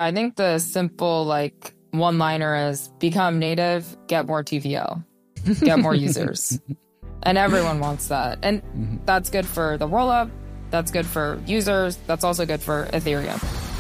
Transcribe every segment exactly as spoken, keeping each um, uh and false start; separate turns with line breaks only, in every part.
I think the simple like one-liner is become native, get more T V L, get more users. And everyone wants that. And mm-hmm. that's good for the rollup. That's good for users. That's also good for Ethereum.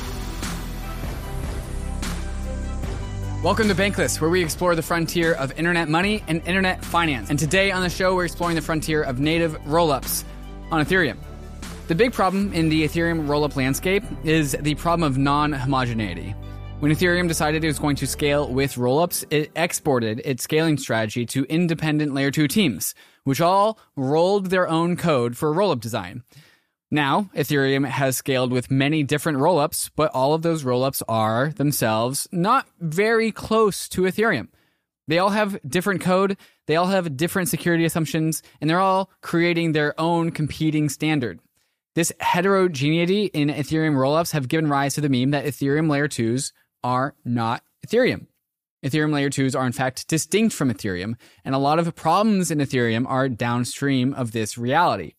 Welcome to Bankless, where we explore the frontier of internet money and internet finance. And today on the show, we're exploring the frontier of native rollups on Ethereum. The big problem in the Ethereum rollup landscape is the problem of non-homogeneity. When Ethereum decided it was going to scale with rollups, it exported its scaling strategy to independent layer two teams, which all rolled their own code for rollup design. Now, Ethereum has scaled with many different rollups, but all of those rollups are themselves not very close to Ethereum. They all have different code, they all have different security assumptions, and they're all creating their own competing standard. This heterogeneity in Ethereum rollups have given rise to the meme that Ethereum layer twos are not Ethereum. Ethereum layer twos are in fact distinct from Ethereum, and a lot of problems in Ethereum are downstream of this reality.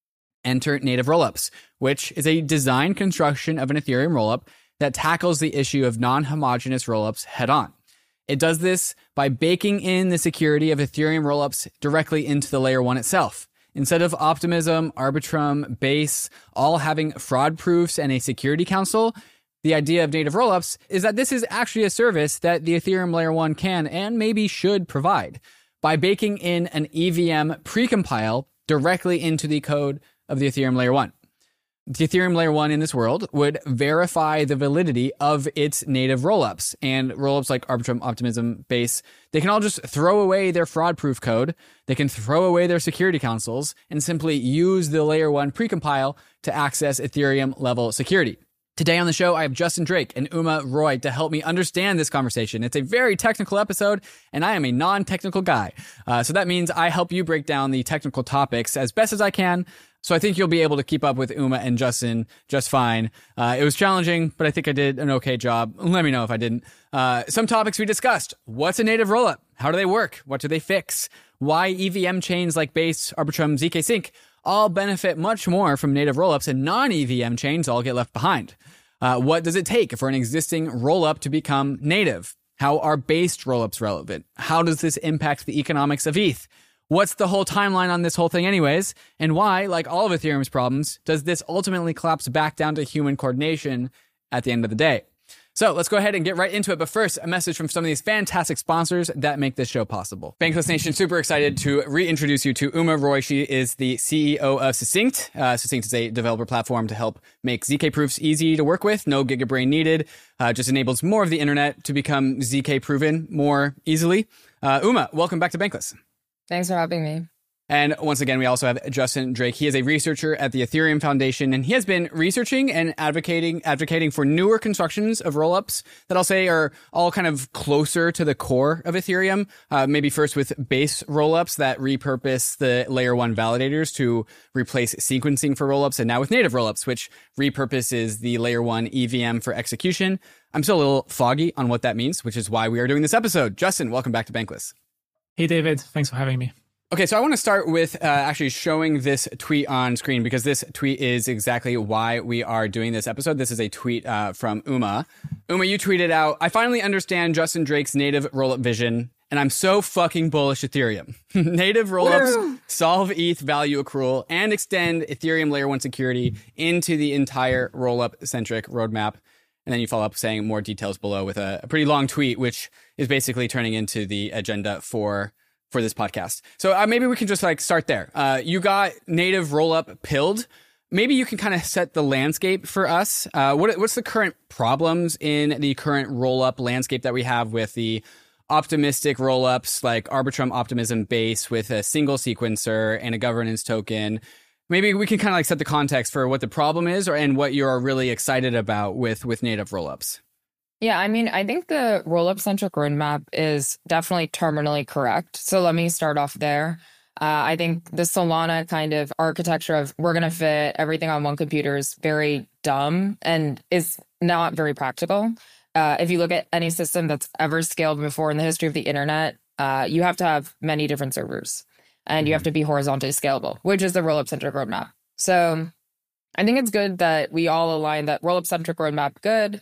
Enter native rollups, which is a design construction of an Ethereum rollup that tackles the issue of non-homogeneous rollups head-on. It does this by baking in the security of Ethereum rollups directly into the layer one itself. Instead of Optimism, Arbitrum, Base all having fraud proofs and a security council, the idea of native rollups is that this is actually a service that the Ethereum layer one can and maybe should provide by baking in an E V M precompile directly into the code of the Ethereum layer one. The Ethereum layer one in this world would verify the validity of its native rollups, and rollups like Arbitrum, Optimism, Base, they can all just throw away their fraud-proof code, they can throw away their security councils, and simply use the layer one precompile to access Ethereum level security. Today on the show, I have Justin Drake and Uma Roy to help me understand this conversation. It's a very technical episode, and I am a non-technical guy. Uh, so that means I help you break down the technical topics as best as I can. So I think you'll be able to keep up with Uma and Justin just fine. Uh, it was challenging, but I think I did an okay job. Let me know if I didn't. Uh, some topics we discussed. What's a native rollup? How do they work? What do they fix? Why E V M chains like Base, Arbitrum, Z K Sync all benefit much more from native rollups, and non-E V M chains all get left behind. Uh, what does it take for an existing rollup to become native? How are based rollups relevant? How does this impact the economics of E T H? What's the whole timeline on this whole thing anyways? And why, like all of Ethereum's problems, does this ultimately collapse back down to human coordination at the end of the day? So let's go ahead and get right into it. But first, a message from some of these fantastic sponsors that make this show possible. Bankless Nation, super excited to reintroduce you to Uma Roy. She is the C E O of Succinct. Uh, Succinct is a developer platform to help make Z K proofs easy to work with. No gigabrain needed. Uh, just enables more of the internet to become Z K proven more easily. Uh, Uma, welcome back to Bankless.
Thanks for having me.
And once again, we also have Justin Drake. He is a researcher at the Ethereum Foundation, and he has been researching and advocating advocating for newer constructions of rollups that I'll say are all kind of closer to the core of Ethereum. Uh, maybe first with base rollups that repurpose the layer one validators to replace sequencing for rollups, and now with native rollups, which repurposes the layer one E V M for execution. I'm still a little foggy on what that means, which is why we are doing this episode. Justin, welcome back to Bankless.
Hey, David. Thanks for having me.
Okay, so I want to start with uh, actually showing this tweet on screen, because this tweet is exactly why we are doing this episode. This is a tweet uh, from Uma. Uma, you tweeted out, "I finally understand Justin Drake's native rollup vision, and I'm so fucking bullish Ethereum. Native rollups solve E T H value accrual and extend Ethereum layer one security into the entire rollup-centric roadmap." And then you follow up saying more details below with a, a pretty long tweet, which is basically turning into the agenda for for this podcast. So uh, maybe we can just like start there. Uh, you got native rollup pilled. Maybe you can kind of set the landscape for us. Uh, what, what's the current problems in the current rollup landscape that we have with the optimistic rollups like Arbitrum, Optimism, Base with a single sequencer and a governance token? Maybe we can kind of like set the context for what the problem is, or and what you're really excited about with with native rollups.
Yeah, I mean, I think the rollup-centric roadmap is definitely terminally correct. So let me start off there. Uh, I think the Solana kind of architecture of we're going to fit everything on one computer is very dumb and is not very practical. Uh, if you look at any system that's ever scaled before in the history of the internet, uh, you have to have many different servers and you have to be horizontally scalable, which is the rollup-centric roadmap. So I think it's good that we all align that rollup-centric roadmap, good.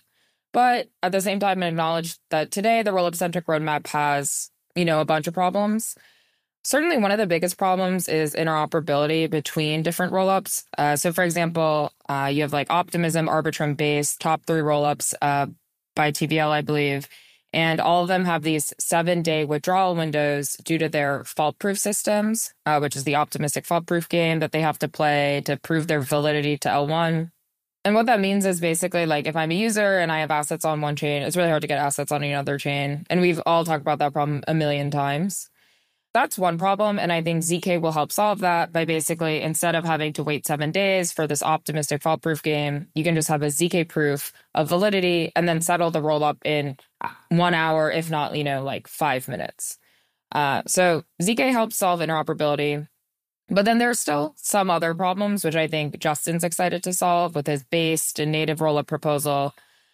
But at the same time, acknowledge that today the rollup-centric roadmap has, you know, a bunch of problems. Certainly one of the biggest problems is interoperability between different rollups. Uh, so for example, uh, you have like Optimism, Arbitrum, Base, top three rollups uh, by T V L, I believe. And all of them have these seven-day withdrawal windows due to their fault-proof systems, uh, which is the optimistic fault-proof game that they have to play to prove their validity to L one. And what that means is basically like if I'm a user and I have assets on one chain, it's really hard to get assets on another chain. And we've all talked about that problem a million times. That's one problem, and I think Z K will help solve that by basically, instead of having to wait seven days for this optimistic fault-proof game, you can just have a Z K proof of validity and then settle the rollup in one hour, if not, you know, like five minutes. Uh, so Z K helps solve interoperability. But then there's still some other problems, which I think Justin's excited to solve with his based and native rollup proposal.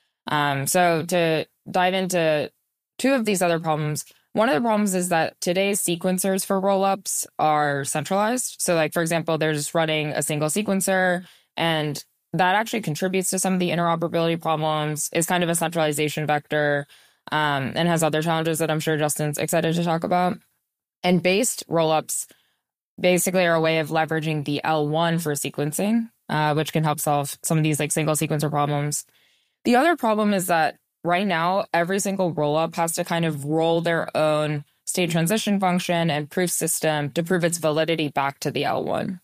Um, so to dive into two of these other problems, one of the problems is that today's sequencers for rollups are centralized. So like, for example, they're just running a single sequencer, and that actually contributes to some of the interoperability problems, is kind of a centralization vector, um, and has other challenges that I'm sure Justin's excited to talk about. And based rollups basically are a way of leveraging the L one for sequencing, uh, which can help solve some of these like single sequencer problems. The other problem is that right now, every single rollup has to kind of roll their own state transition function and proof system to prove its validity back to the L one.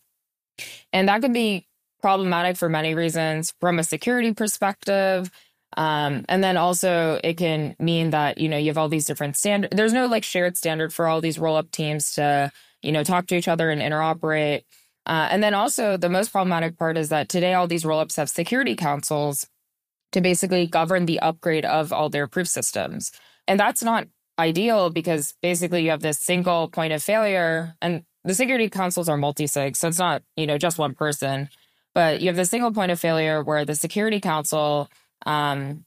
And that can be problematic for many reasons from a security perspective. Um, and then also it can mean that, you know, you have all these different standards. There's no like shared standard for all these rollup teams to, you know, talk to each other and interoperate. Uh, and then also the most problematic part is that today all these rollups have security councils to basically govern the upgrade of all their proof systems. And that's not ideal because basically you have this single point of failure, and the security councils are multi-sig, so it's not, you know, just one person, but you have the single point of failure where the security council um,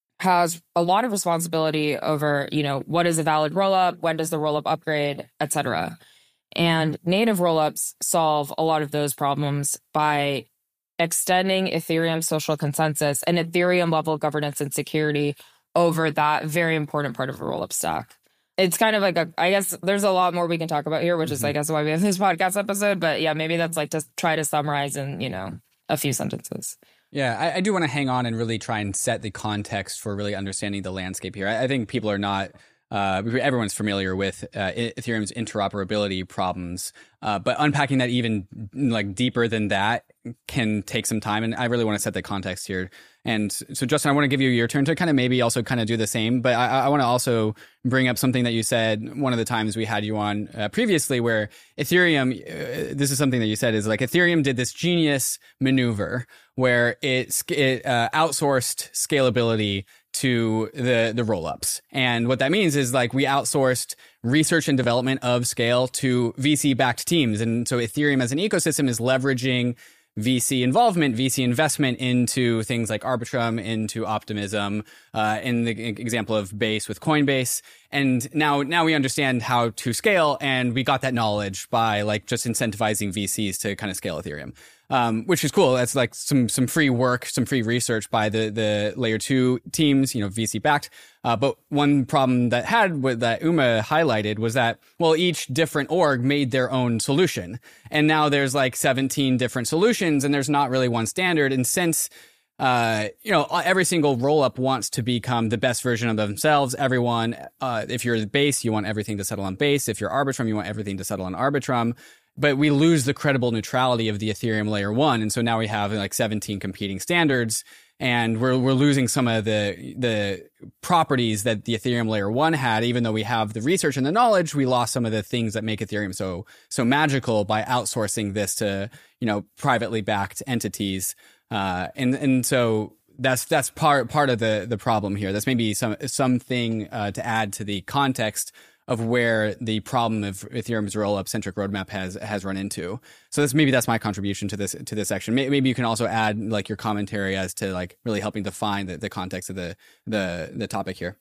has a lot of responsibility over, you know, what is a valid rollup, when does the rollup upgrade, et cetera. And native rollups solve a lot of those problems by extending Ethereum's social consensus and Ethereum level governance and security over that very important part of the rollup stack. It's kind of like a, I guess there's a lot more we can talk about here, which mm-hmm. is, I guess, why we have this podcast episode. But yeah, maybe that's like to try to summarize in, you know, a few sentences.
Yeah, I, I do want to hang on and really try and set the context for really understanding the landscape here. I, I think people are not Uh, everyone's familiar with uh, Ethereum's interoperability problems, uh, but unpacking that even like deeper than that can take some time. And I really want to set the context here. And so, Justin, I want to give you your turn to kind of maybe also kind of do the same. But I, I want to also bring up something that you said one of the times we had you on uh, previously, where Ethereum, uh, this is something that you said is like Ethereum did this genius maneuver where it, it uh, outsourced scalability to the the rollups. And what that means is like we outsourced research and development of scale to V C-backed teams. And so Ethereum as an ecosystem is leveraging V C involvement, V C investment into things like Arbitrum, into Optimism, uh, in the example of Base with Coinbase. And now, now we understand how to scale, and we got that knowledge by like just incentivizing V Cs to kind of scale Ethereum. Um, which is cool. That's like some, some free work, some free research by the, the layer two teams, you know, V C backed. Uh, but one problem that had with that Uma highlighted was that, well, each different org made their own solution. And now there's like seventeen different solutions, and there's not really one standard. And since, uh, you know, every single roll up wants to become the best version of themselves, everyone, uh, if you're Base, you want everything to settle on Base. If you're Arbitrum, you want everything to settle on Arbitrum. But we lose the credible neutrality of the Ethereum layer one. And so now we have like seventeen competing standards, and we're, we're losing some of the, the properties that the Ethereum layer one had. Even though we have the research and the knowledge, we lost some of the things that make Ethereum so, so magical by outsourcing this to, you know, privately backed entities. Uh, and, and so that's, that's part, part of the, the problem here. That's maybe some, something, uh, to add to the context of where the problem of Ethereum's rollup centric roadmap has has run into. So that's maybe that's my contribution to this to this section. Maybe you can also add like your commentary as to like really helping define the, the context of the the the topic here.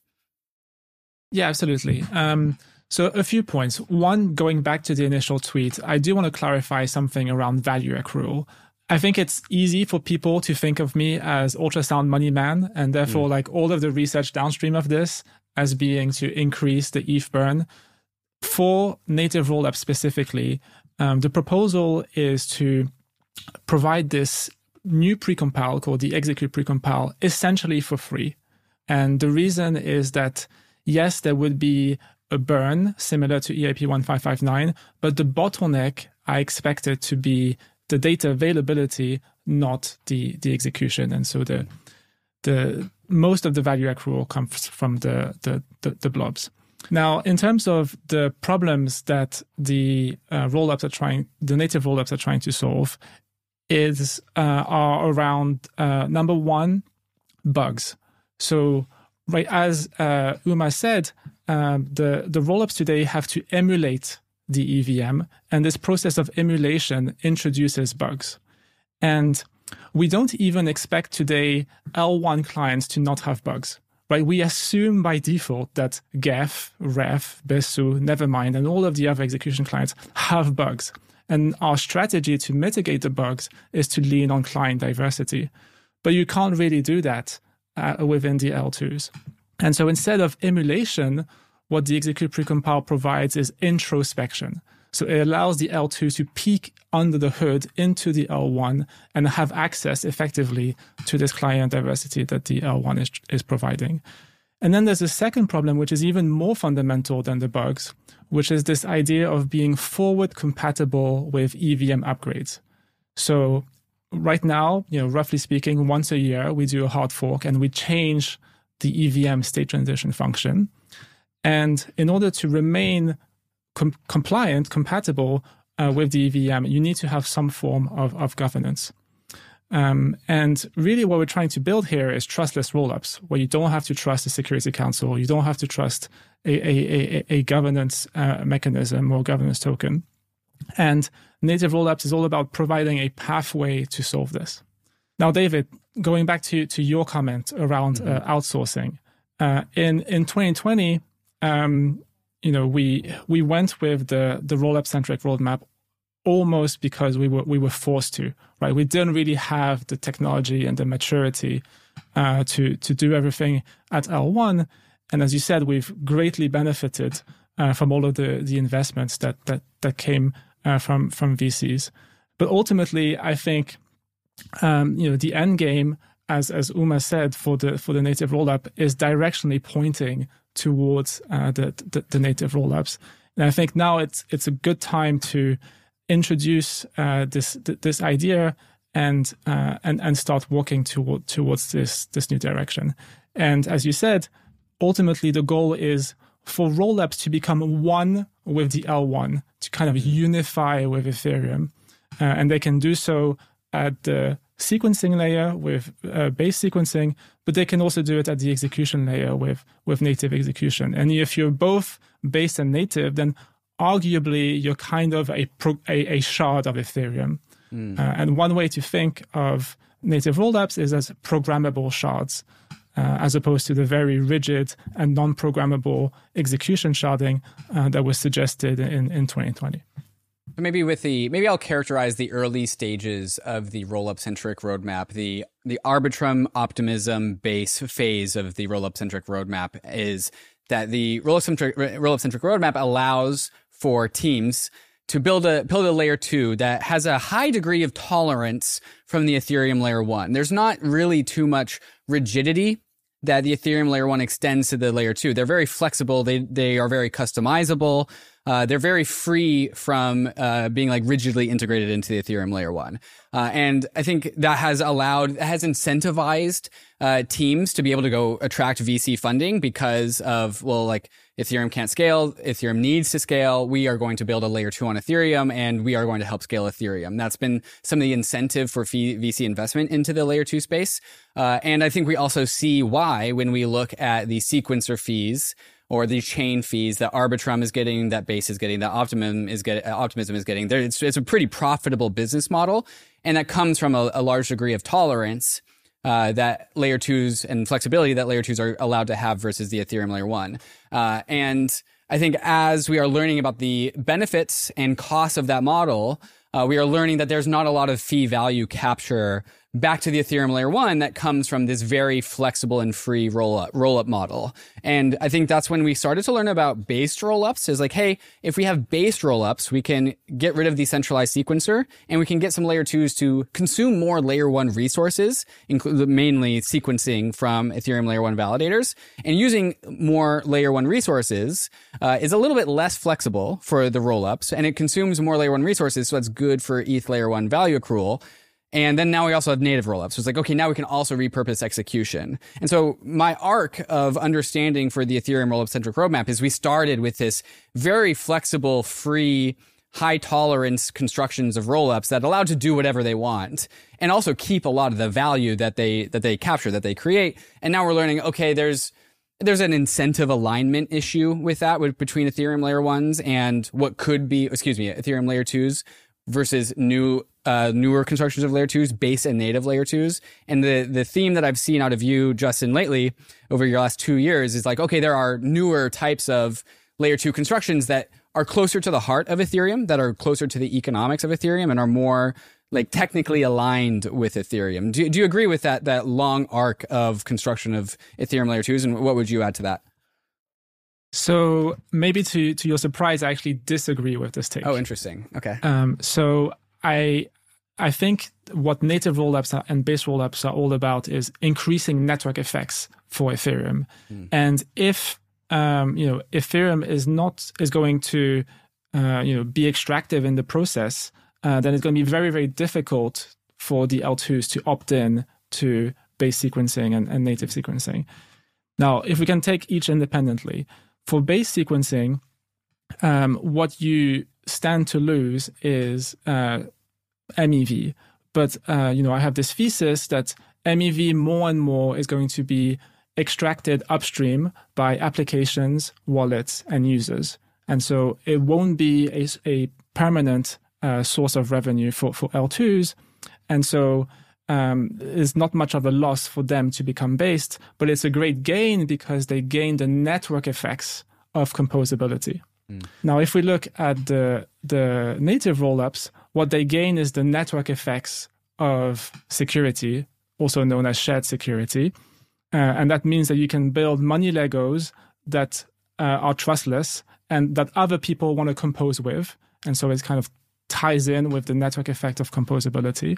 Yeah, absolutely. Um, so a few points. One, going back to the initial tweet, I do want to clarify something around value accrual. I think it's easy for people to think of me as ultrasound money man, and therefore mm. like all of the research downstream of this as being to increase the E T H burn. For native rollup specifically, um, the proposal is to provide this new precompile called the execute precompile essentially for free. And the reason is that, yes, there would be a burn similar to E I P one five five nine, but the bottleneck I expect it to be the data availability, not the the execution. And so the the most of the value accrual comes from the the the, the blobs. Now, in terms of the problems that the uh, rollups are trying, the native rollups are trying to solve, is uh, are around uh, number one, bugs. So, right as uh, Uma said, um, the the rollups today have to emulate the E V M, and this process of emulation introduces bugs. And we don't even expect today L one clients to not have bugs, right? We assume by default that Geth, Ref, Besu, Nevermind, and all of the other execution clients have bugs. And our strategy to mitigate the bugs is to lean on client diversity. But you can't really do that uh, within the L twos. And so instead of emulation, what the execute precompile provides is introspection. So it allows the L two to peek under the hood into the L one and have access effectively to this client diversity that the L one is, is providing. And then there's a second problem, which is even more fundamental than the bugs, which is this idea of being forward compatible with E V M upgrades. So right now, you know, roughly speaking, once a year, we do a hard fork and we change the E V M state transition function. And in order to remain com- compliant, compatible uh, with the E V M, you need to have some form of, of governance. Um, and really what we're trying to build here is trustless rollups, where you don't have to trust the Security Council, you don't have to trust a, a, a, a governance uh, mechanism or governance token. And native rollups is all about providing a pathway to solve this. Now, David, going back to, to your comment around mm-hmm. uh, outsourcing, uh, in, in twenty twenty, Um, you know, we we went with the the rollup centric roadmap almost because we were we were forced to, right? We didn't really have the technology and the maturity uh, to to do everything at L one. And as you said, we've greatly benefited uh, from all of the the investments that that that came uh, from from V Cs. But ultimately, I think um, you know the end game, as as Uma said, for the for the native rollup is directionally pointing towards uh, the, the the native rollups, and I think now it's it's a good time to introduce uh, this this idea and uh, and and start working toward towards this this new direction. And as you said, ultimately the goal is for rollups to become one with the L one, to kind of unify with Ethereum, uh, and they can do so at the sequencing layer with uh, base sequencing, but they can also do it at the execution layer with, with native execution. And if you're both base and native, then arguably you're kind of a, pro- a, a shard of Ethereum. Mm. Uh, and one way to think of native rollups is as programmable shards, uh, as opposed to the very rigid and non-programmable execution sharding uh, that was suggested in, in twenty twenty.
Maybe with the maybe I'll characterize the early stages of the rollup centric roadmap. The the Arbitrum optimism base phase of the rollup centric roadmap is that the rollup centric rollup centric roadmap allows for teams to build a build a layer two that has a high degree of tolerance from the Ethereum layer one. There's not really too much rigidity that the Ethereum layer one extends to the layer two. They're very flexible. They they are very customizable. Uh, they're very free from uh, being like rigidly integrated into the Ethereum layer one. Uh, and I think that has allowed, has incentivized uh, teams to be able to go attract V C funding because of, well, like Ethereum can't scale. Ethereum needs to scale. We are going to build a layer two on Ethereum and we are going to help scale Ethereum. That's been some of the incentive for V C investment into the layer two space. Uh, and I think we also see why when we look at the sequencer fees or the chain fees that Arbitrum is getting, that Base is getting, that Optimum is getting, uh, Optimism is getting. There, it's, it's a pretty profitable business model, and that comes from a, a large degree of tolerance uh, that layer twos and flexibility that layer twos are allowed to have versus the Ethereum layer one. Uh, and I think as we are learning about the benefits and costs of that model, uh, we are learning that there's not a lot of fee value capture back to the Ethereum layer one that comes from this very flexible and free roll-up roll-up model. And I think that's when we started to learn about based roll-ups is like, hey, if we have based roll-ups, we can get rid of the centralized sequencer and we can get some layer twos to consume more layer one resources, including mainly sequencing from Ethereum layer one validators. And using more layer one resources uh, is a little bit less flexible for the roll-ups and it consumes more layer one resources. So that's good for E T H layer one value accrual. And then now we also have native rollups. So it's like, okay, now we can also repurpose execution. And so my arc of understanding for the Ethereum rollup-centric roadmap is we started with this very flexible, free, high tolerance constructions of rollups that allow to do whatever they want and also keep a lot of the value that they, that they capture, that they create. And now we're learning, okay, there's, there's an incentive alignment issue with that with, between Ethereum layer ones and what could be, excuse me, Ethereum layer twos versus new uh, newer constructions of layer twos, base and native layer twos. And the the theme that I've seen out of you, Justin, lately over your last two years is like, okay, there are newer types of layer two constructions that are closer to the heart of Ethereum, that are closer to the economics of Ethereum and are more like technically aligned with Ethereum. Do, do you agree with that, that long arc of construction of Ethereum layer twos? And what would you add to that?
So maybe to to your surprise, I actually disagree with this take.
Oh, interesting. Okay.
Um, so I I think what native rollups are, and base rollups are all about is increasing network effects for Ethereum. Mm. And if um, you know Ethereum is not is going to uh, you know be extractive in the process, uh, then it's going to be very very difficult for the L twos to opt in to base sequencing and, and native sequencing. Now, if we can take each independently. For base sequencing, um, what you stand to lose is uh, M E V. But uh, you know, I have this thesis that M E V more and more is going to be extracted upstream by applications, wallets, and users. And so it won't be a, a permanent uh, source of revenue for, for L twos. And so Um, it's not much of a loss for them to become based, but it's a great gain because they gain the network effects of composability. Mm. Now, if we look at the, the native rollups, what they gain is the network effects of security, also known as shared security. Uh, and that means that you can build money Legos that uh, are trustless and that other people want to compose with. And so it kind of ties in with the network effect of composability.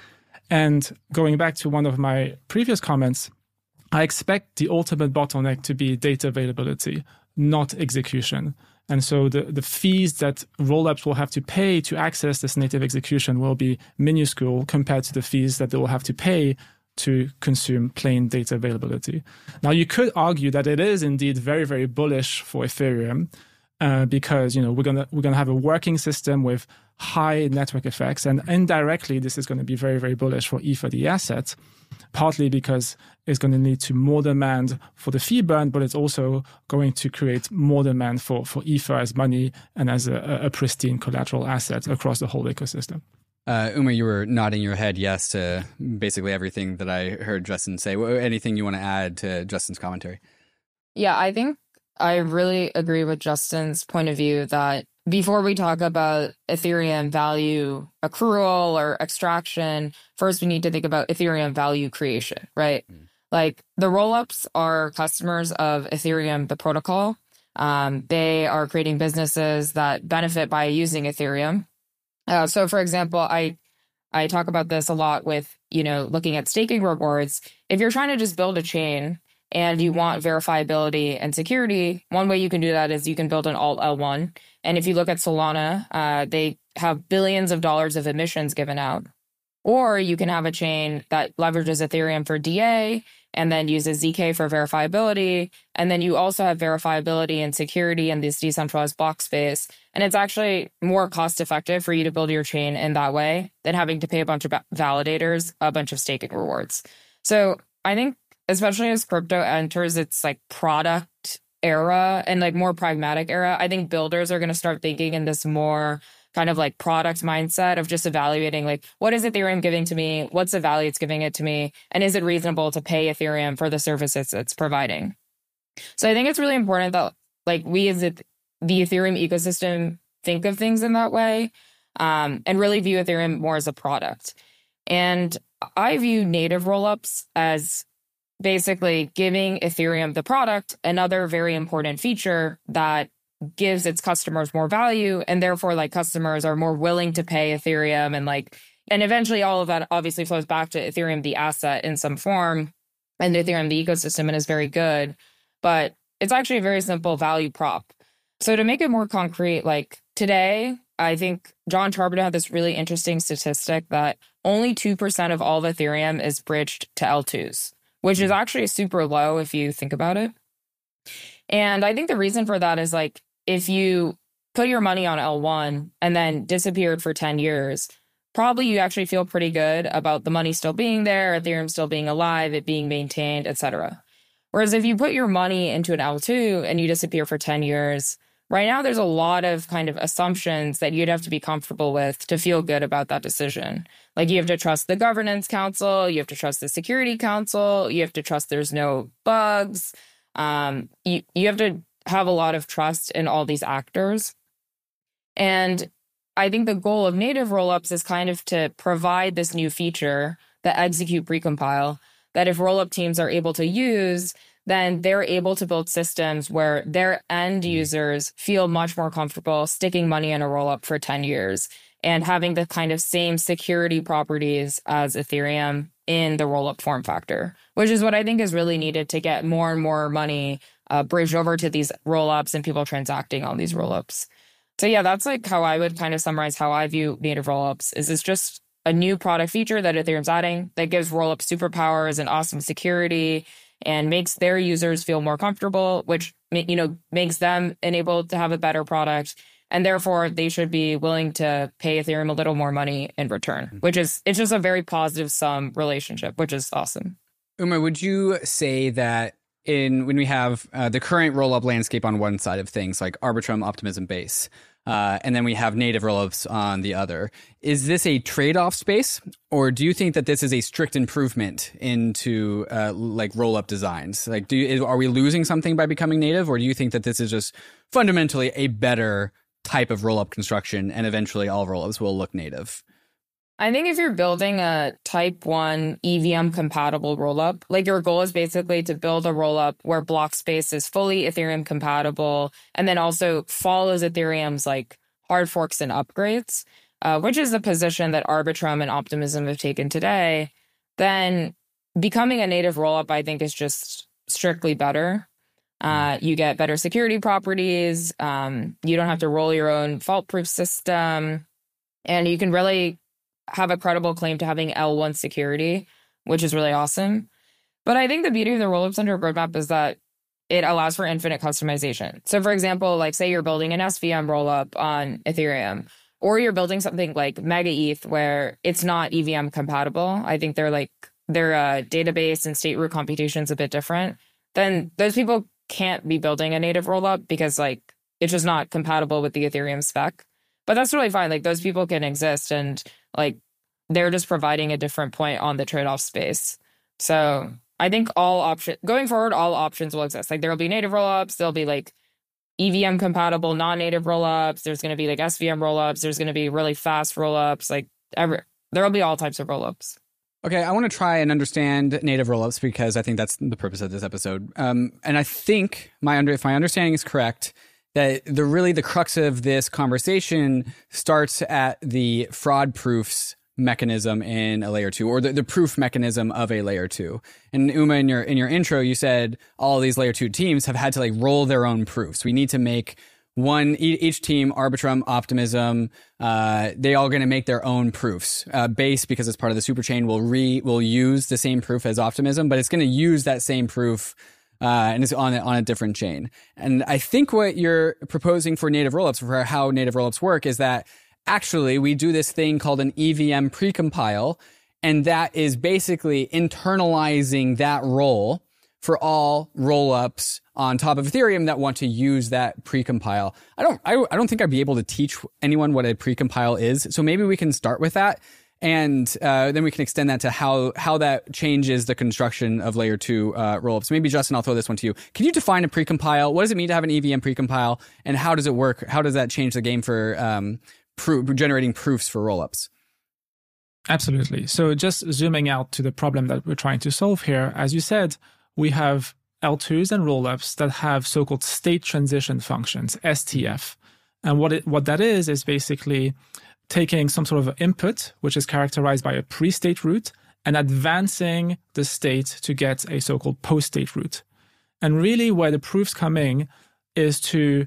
And going back to one of my previous comments, I expect the ultimate bottleneck to be data availability, not execution. And so the, the fees that rollups will have to pay to access this native execution will be minuscule compared to the fees that they will have to pay to consume plain data availability. Now, you could argue that it is indeed very, very bullish for Ethereum uh, because, you know, we're gonna we're gonna have a working system with high network effects, and indirectly, this is going to be very, very bullish for E T H, the asset, partly because it's going to lead to more demand for the fee burn, but it's also going to create more demand for, for E T H as money and as a, a pristine collateral asset across the whole ecosystem.
Uh, Uma, you were nodding your head yes to basically everything that I heard Justin say. Anything you want to add to Justin's commentary?
Yeah, I think I really agree with Justin's point of view that before we talk about Ethereum value accrual or extraction, first we need to think about Ethereum value creation, right? Mm. Like the rollups are customers of Ethereum, the protocol. Um, they are creating businesses that benefit by using Ethereum. Uh, so, for example, I I talk about this a lot with, you know, looking at staking rewards. If you're trying to just build a chain and you want verifiability and security, one way you can do that is you can build an alt L one. And if you look at Solana, uh, they have billions of dollars of emissions given out. Or you can have a chain that leverages Ethereum for D A and then uses Z K for verifiability. And then you also have verifiability and security in this decentralized block space. And it's actually more cost effective for you to build your chain in that way than having to pay a bunch of validators a bunch of staking rewards. So I think, especially as crypto enters its like product era and like more pragmatic era, I think builders are going to start thinking in this more kind of like product mindset of just evaluating like, what is Ethereum giving to me? What's the value it's giving it to me? And is it reasonable to pay Ethereum for the services it's providing? So I think it's really important that like we as the Ethereum ecosystem think of things in that way. um, and really view Ethereum more as a product. And I view native rollups as basically giving Ethereum, the product, another very important feature that gives its customers more value, and therefore like customers are more willing to pay Ethereum, and like and eventually all of that obviously flows back to Ethereum the asset in some form, and Ethereum the ecosystem, and is very good. But it's actually a very simple value prop. So to make it more concrete, like today, I think John Charbonneau had this really interesting statistic that only two percent of all of Ethereum is bridged to L twos, which is actually super low if you think about it. And I think the reason for that is like, if you put your money on L one and then disappeared for ten years, probably you actually feel pretty good about the money still being there, Ethereum still being alive, it being maintained, et cetera. Whereas if you put your money into an L two and you disappear for ten years, right now there's a lot of kind of assumptions that you'd have to be comfortable with to feel good about that decision. Like you have to trust the governance council, you have to trust the security council, you have to trust there's no bugs. Um, you, you have to have a lot of trust in all these actors. And I think the goal of native rollups is kind of to provide this new feature, the execute precompile, that if rollup teams are able to use, then they're able to build systems where their end users feel much more comfortable sticking money in a rollup for ten years and having the kind of same security properties as Ethereum in the rollup form factor, which is what I think is really needed to get more and more money uh, bridged over to these rollups and people transacting on these rollups. So yeah, that's like how I would kind of summarize how I view native rollups. Is it's just a new product feature that Ethereum's adding that gives rollups superpowers and awesome security and makes their users feel more comfortable, which, you know, makes them enabled to have a better product. And therefore, they should be willing to pay Ethereum a little more money in return, which is, it's just a very positive sum relationship, which is awesome.
Uma, would you say that in when we have uh, the current rollup landscape on one side of things, like Arbitrum, Optimism, Base, uh, and then we have native rollups on the other, is this a trade-off space, or do you think that this is a strict improvement into uh, like rollup designs? Like, do you, are we losing something by becoming native, or do you think that this is just fundamentally a better type of rollup construction, and eventually all rollups will look native?
I think if you're building a type one E V M compatible rollup, like your goal is basically to build a rollup where block space is fully Ethereum compatible and then also follows Ethereum's like hard forks and upgrades, uh, which is the position that Arbitrum and Optimism have taken today, then becoming a native rollup, I think, is just strictly better. Uh, you get better security properties. Um, you don't have to roll your own fault-proof system. And you can really have a credible claim to having L one security, which is really awesome. But I think the beauty of the Rollup Centric roadmap is that it allows for infinite customization. So for example, like say you're building an S V M rollup on Ethereum, or you're building something like Mega E T H where it's not E V M compatible. I think they're like, their uh, database and state root computation is a bit different. Then those people can't be building a native rollup because like it's just not compatible with the Ethereum spec. But that's really fine. Like those people can exist, and like they're just providing a different point on the trade-off space. So I think all options going forward, all options will exist. Like there will be native rollups, there'll be like E V M compatible non-native rollups. There's going to be like S V M rollups. There's going to be really fast rollups. Like every, there will be all types of rollups.
Okay, I want to try and understand native rollups because I think that's the purpose of this episode. Um, and I think my under if my understanding is correct, that the really the crux of this conversation starts at the fraud proofs mechanism in a layer two, or the, the proof mechanism of a layer two. And Uma, in your in your intro, you said all of these layer two teams have had to like roll their own proofs. We need to make one each team, Arbitrum, Optimism, uh, they all going to make their own proofs. Uh, Base, because it's part of the superchain, will re will use the same proof as Optimism, but it's going to use that same proof. Uh, and it's on a, on a different chain. And I think what you're proposing for native rollups, for how native rollups work, is that actually we do this thing called an E V M precompile, and that is basically internalizing that role for all rollups on top of Ethereum that want to use that precompile. I don't, I, I don't think I'd be able to teach anyone what a precompile is, so maybe we can start with that. And uh, then we can extend that to how how that changes the construction of layer two uh, rollups. Maybe, Justin, I'll throw this one to you. Can you define a precompile? What does it mean to have an E V M precompile? And how does it work? How does that change the game for um, pro- generating proofs for rollups.
Absolutely. So just zooming out to the problem that we're trying to solve here, as you said, we have L twos and rollups that have so-called state transition functions, S T F. And what it, what that is, is basically taking some sort of input, which is characterized by a pre-state root, and advancing the state to get a so-called post-state root. And really where the proofs come in is to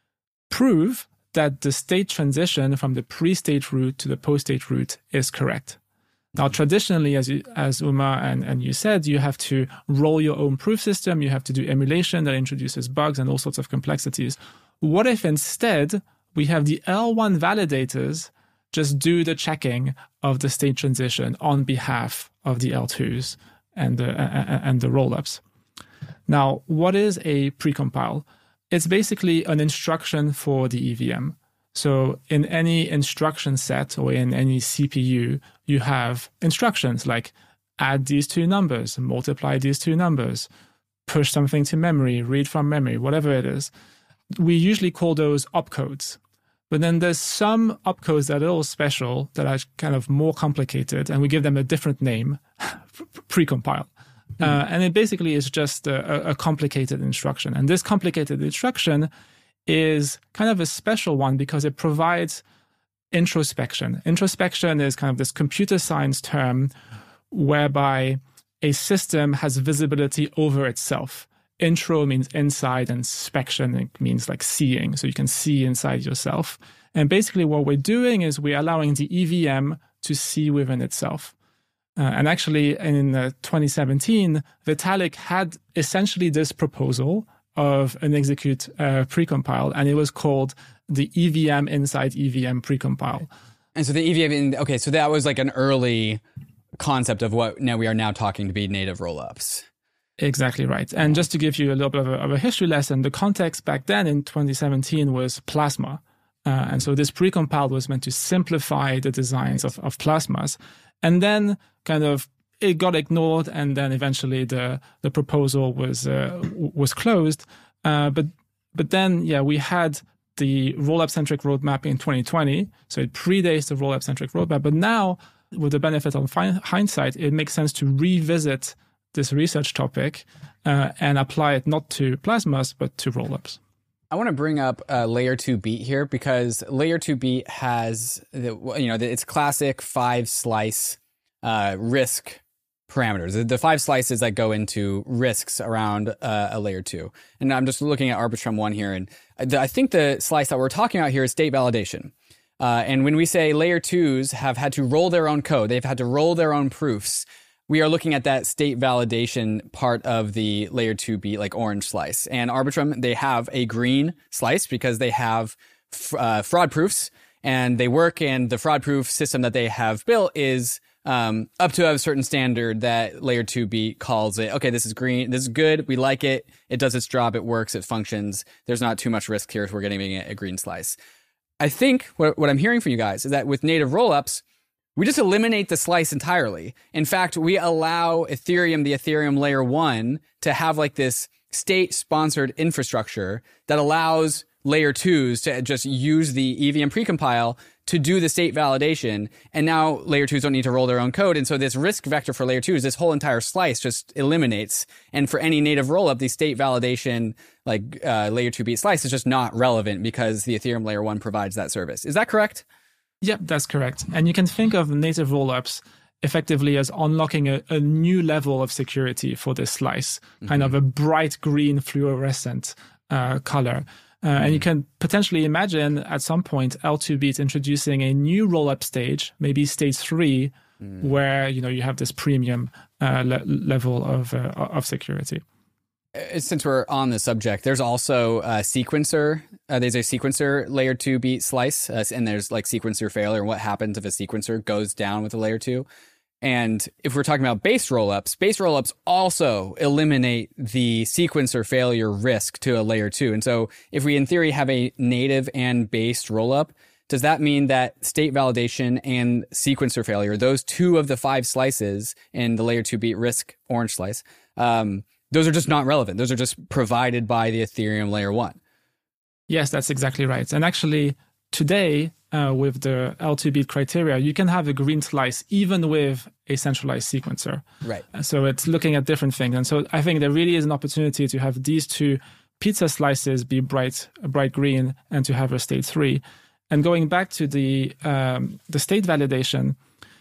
prove that the state transition from the pre-state root to the post-state root is correct. Now, traditionally, as you, as Uma and, and you said, you have to roll your own proof system. You have to do emulation that introduces bugs and all sorts of complexities. What if instead we have the L one validators just do the checking of the state transition on behalf of the L twos and the, uh, and the rollups? Now, what is a precompile? It's basically an instruction for the E V M. So in any instruction set or in any C P U, you have instructions like add these two numbers, multiply these two numbers, push something to memory, read from memory, whatever it is. We usually call those opcodes. But then there's some opcodes that are all special, that are kind of more complicated, and we give them a different name, precompile. Mm-hmm. Uh, and it basically is just a, a complicated instruction. And this complicated instruction is kind of a special one because it provides introspection. Introspection is kind of this computer science term whereby a system has visibility over itself. Intro means inside, and spection means like seeing. So you can see inside yourself. And basically what we're doing is we're allowing the E V M to see within itself. Uh, and actually in uh, twenty seventeen, Vitalik had essentially this proposal of an execute uh, precompile, and it was called the E V M inside E V M precompile.
And so the E V M, in, okay, so that was like an early concept of what now we are now talking to be native rollups.
Exactly right. And just to give you a little bit of a, of a history lesson, the context back then in twenty seventeen was Plasma. Uh, and so this precompile was meant to simplify the designs of, of Plasmas. And then kind of it got ignored, and then eventually the the proposal was uh, was closed. Uh, but but then, yeah, we had the rollup-centric roadmap in twenty twenty. So it predates the rollup-centric roadmap. But now, with the benefit of hindsight, it makes sense to revisit this research topic uh, and apply it not to Plasmas, but to rollups.
I want to bring up uh, layer two beat here because layer two beat has, the, you know, the, its classic five slice uh, risk parameters. The, the five slices that go into risks around uh, a layer two. And I'm just looking at Arbitrum one here. And the, I think the slice that we're talking about here is state validation. Uh, and when we say layer twos have had to roll their own code, they've had to roll their own proofs, we are looking at that state validation part of the layer two beat, like orange slice. And Arbitrum, they have a green slice because they have f- uh, fraud proofs, and they work, and the fraud proof system that they have built is um, up to a certain standard that layer two beat calls it. Okay, this is green. This is good. We like it. It does its job. It works. It functions. There's not too much risk here. So we're getting it a green slice. I think what, what I'm hearing from you guys is that with native rollups, we just eliminate the slice entirely. In fact, we allow Ethereum, the Ethereum layer one, to have like this state-sponsored infrastructure that allows layer twos to just use the E V M precompile to do the state validation. And now layer twos don't need to roll their own code. And so this risk vector for layer twos, this whole entire slice just eliminates. And for any native rollup, the state validation, like uh, layer two beat slice is just not relevant because the Ethereum layer one provides that service. Is that correct?
Yep, that's correct. And you can think of native rollups effectively as unlocking a, a new level of security for this slice, mm-hmm. kind of a bright green fluorescent uh, color. Uh, mm-hmm. And you can potentially imagine at some point L two beat introducing a new rollup stage, maybe stage three, mm-hmm. where you know you have this premium uh, le- level of uh, of security.
Since we're on the subject, there's also a sequencer. Uh, there's a sequencer layer two beat slice, uh, and there's like sequencer failure. What happens if a sequencer goes down with a layer two? And if we're talking about base rollups, base rollups also eliminate the sequencer failure risk to a layer two. And so if we in theory have a native and based rollup, does that mean that state validation and sequencer failure, those two of the five slices in the layer two beat risk orange slice, um, those are just not relevant. Those are just provided by the Ethereum layer one.
Yes, that's exactly right. And actually, today, uh, with the L two bit criteria, you can have a green slice even with a centralized sequencer.
Right.
So it's looking at different things. And so I think there really is an opportunity to have these two pizza slices be bright bright green and to have a state three. And going back to the um, the state validation,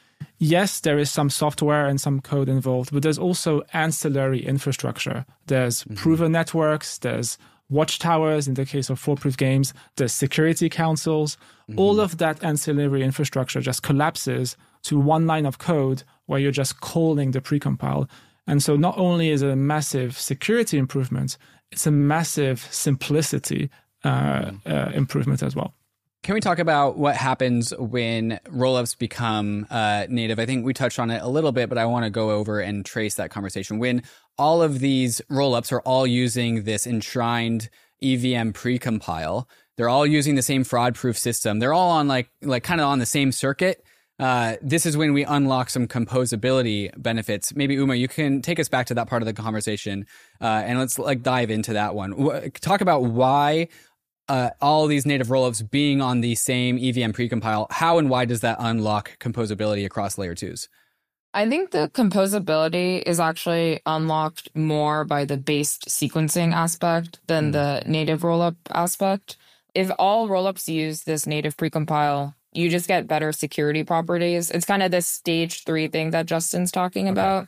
yes, there is some software and some code involved, but there's also ancillary infrastructure. There's mm-hmm. prover networks, there's watchtowers in the case of foolproof games, there's security councils. Mm-hmm. All of that ancillary infrastructure just collapses to one line of code where you're just calling the precompile. And so not only is it a massive security improvement, it's a massive simplicity uh, mm-hmm. uh, improvement as well.
Can we talk about what happens when rollups become uh, native? I think we touched on it a little bit, but I want to go over and trace that conversation. When all of these rollups are all using this enshrined E V M precompile, they're all using the same fraud-proof system. They're all on like like kind of on the same circuit. Uh, this is when we unlock some composability benefits. Maybe Uma, you can take us back to that part of the conversation, uh, and let's like dive into that one. Talk about why. Uh, all these native rollups being on the same E V M precompile, how and why does that unlock composability across layer twos?
I think the composability is actually unlocked more by the based sequencing aspect than mm. the native rollup aspect. If all rollups use this native precompile, you just get better security properties. It's kind of this stage three thing that Justin's talking okay. about.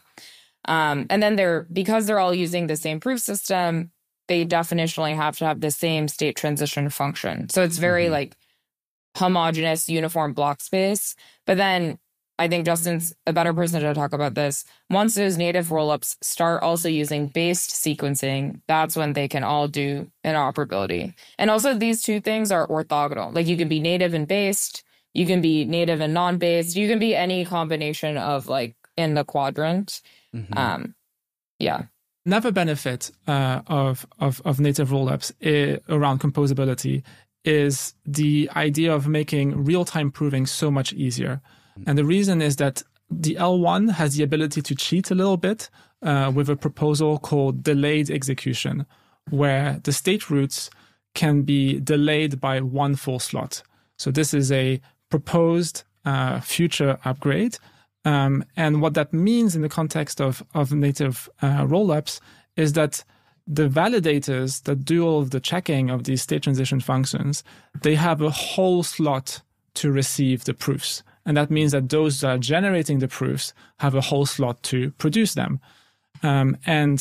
Um, and then they're because they're all using the same proof system, they definitionally have to have the same state transition function. So it's very mm-hmm. like homogeneous, uniform block space. But then I think Justin's a better person to talk about this. Once those native rollups start also using based sequencing, that's when they can all do interoperability. And also these two things are orthogonal. Like you can be native and based, you can be native and non-based, you can be any combination of like in the quadrant. Mm-hmm. Um, yeah.
Another benefit uh, of, of of native rollups I- around composability is the idea of making real-time proving so much easier. And the reason is that the L one has the ability to cheat a little bit uh, with a proposal called delayed execution, where the state roots can be delayed by one full slot. So this is a proposed uh, future upgrade. Um, and what that means in the context of, of native uh, rollups is that the validators that do all of the checking of these state transition functions, they have a whole slot to receive the proofs. And that means that those that are generating the proofs have a whole slot to produce them. Um, and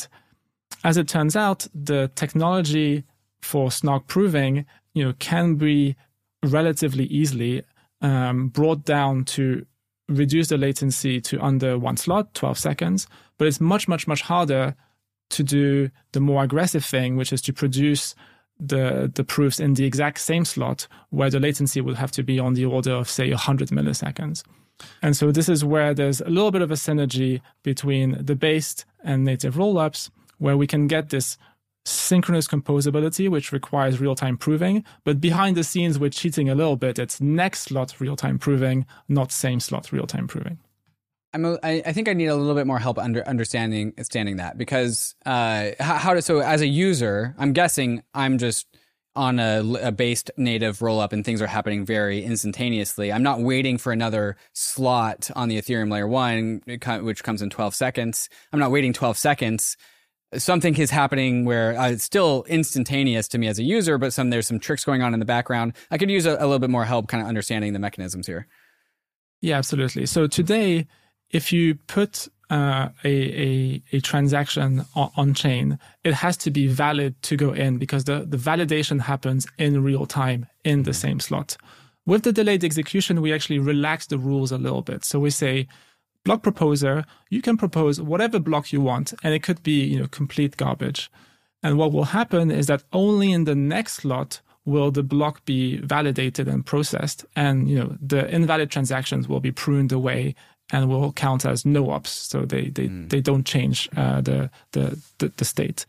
as it turns out, the technology for S N O C proving, you know, can be relatively easily um, brought down to reduce the latency to under one slot, twelve seconds, but it's much, much, much harder to do the more aggressive thing, which is to produce the the proofs in the exact same slot, where the latency would have to be on the order of, say, one hundred milliseconds. And so this is where there's a little bit of a synergy between the based and native rollups, where we can get this synchronous composability, which requires real-time proving, but behind the scenes, we're cheating a little bit. It's next slot real-time proving, not same slot real-time proving.
I'm a, I, I think I need a little bit more help under understanding understanding that because uh, how, how to so as a user, I'm guessing I'm just on a, a based native rollup and things are happening very instantaneously. I'm not waiting for another slot on the Ethereum layer one, which comes in twelve seconds. I'm not waiting twelve seconds. Something is happening where uh, it's still instantaneous to me as a user, but some there's some tricks going on in the background. I could use a, a little bit more help kind of understanding the mechanisms here.
Yeah, absolutely. So today, if you put uh, a, a a transaction on, on chain, it has to be valid to go in because the, the validation happens in real time in the same slot. With the delayed execution, we actually relax the rules a little bit. So we say, block proposer, you can propose whatever block you want, and it could be, you know, complete garbage. And what will happen is that only in the next slot will the block be validated and processed, and, you know, the invalid transactions will be pruned away and will count as no ops, so they they, mm. they don't change uh, the, the the the state.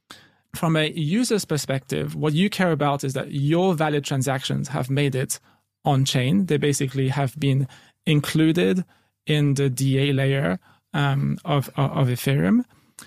From a user's perspective, what you care about is that your valid transactions have made it on chain. They basically have been included in the D A layer um, of, of Ethereum.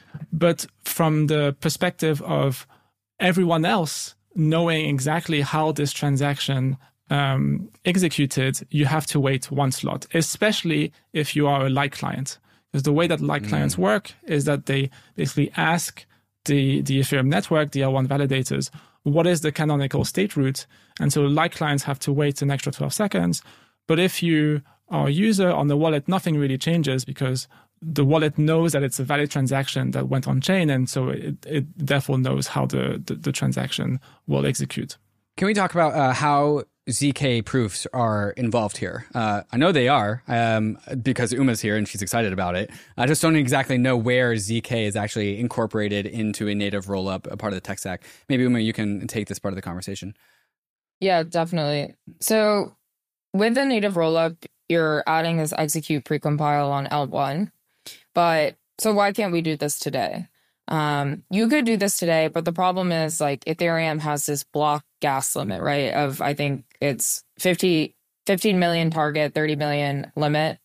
But from the perspective of everyone else knowing exactly how this transaction um, executed, you have to wait one slot, especially if you are a light client. Because the way that light mm. clients work is that they basically ask the, the Ethereum network, the L one validators, what is the canonical state root? And so light clients have to wait an extra twelve seconds. But if you are a user on the wallet, nothing really changes because the wallet knows that it's a valid transaction that went on chain. And so it, it therefore knows how the, the, the transaction will execute.
Can we talk about uh, how Z K proofs are involved here? Uh, I know they are um, because Uma's here and she's excited about it. I just don't exactly know where Z K is actually incorporated into a native rollup, a part of the tech stack. Maybe Uma, you can take this part of the conversation.
Yeah, definitely. So with the native rollup, you're adding this execute precompile on L one. But so why can't we do this today? Um, you could do this today, but the problem is like Ethereum has this block gas limit, right? Of I think it's fifty, fifteen million target, thirty million limit.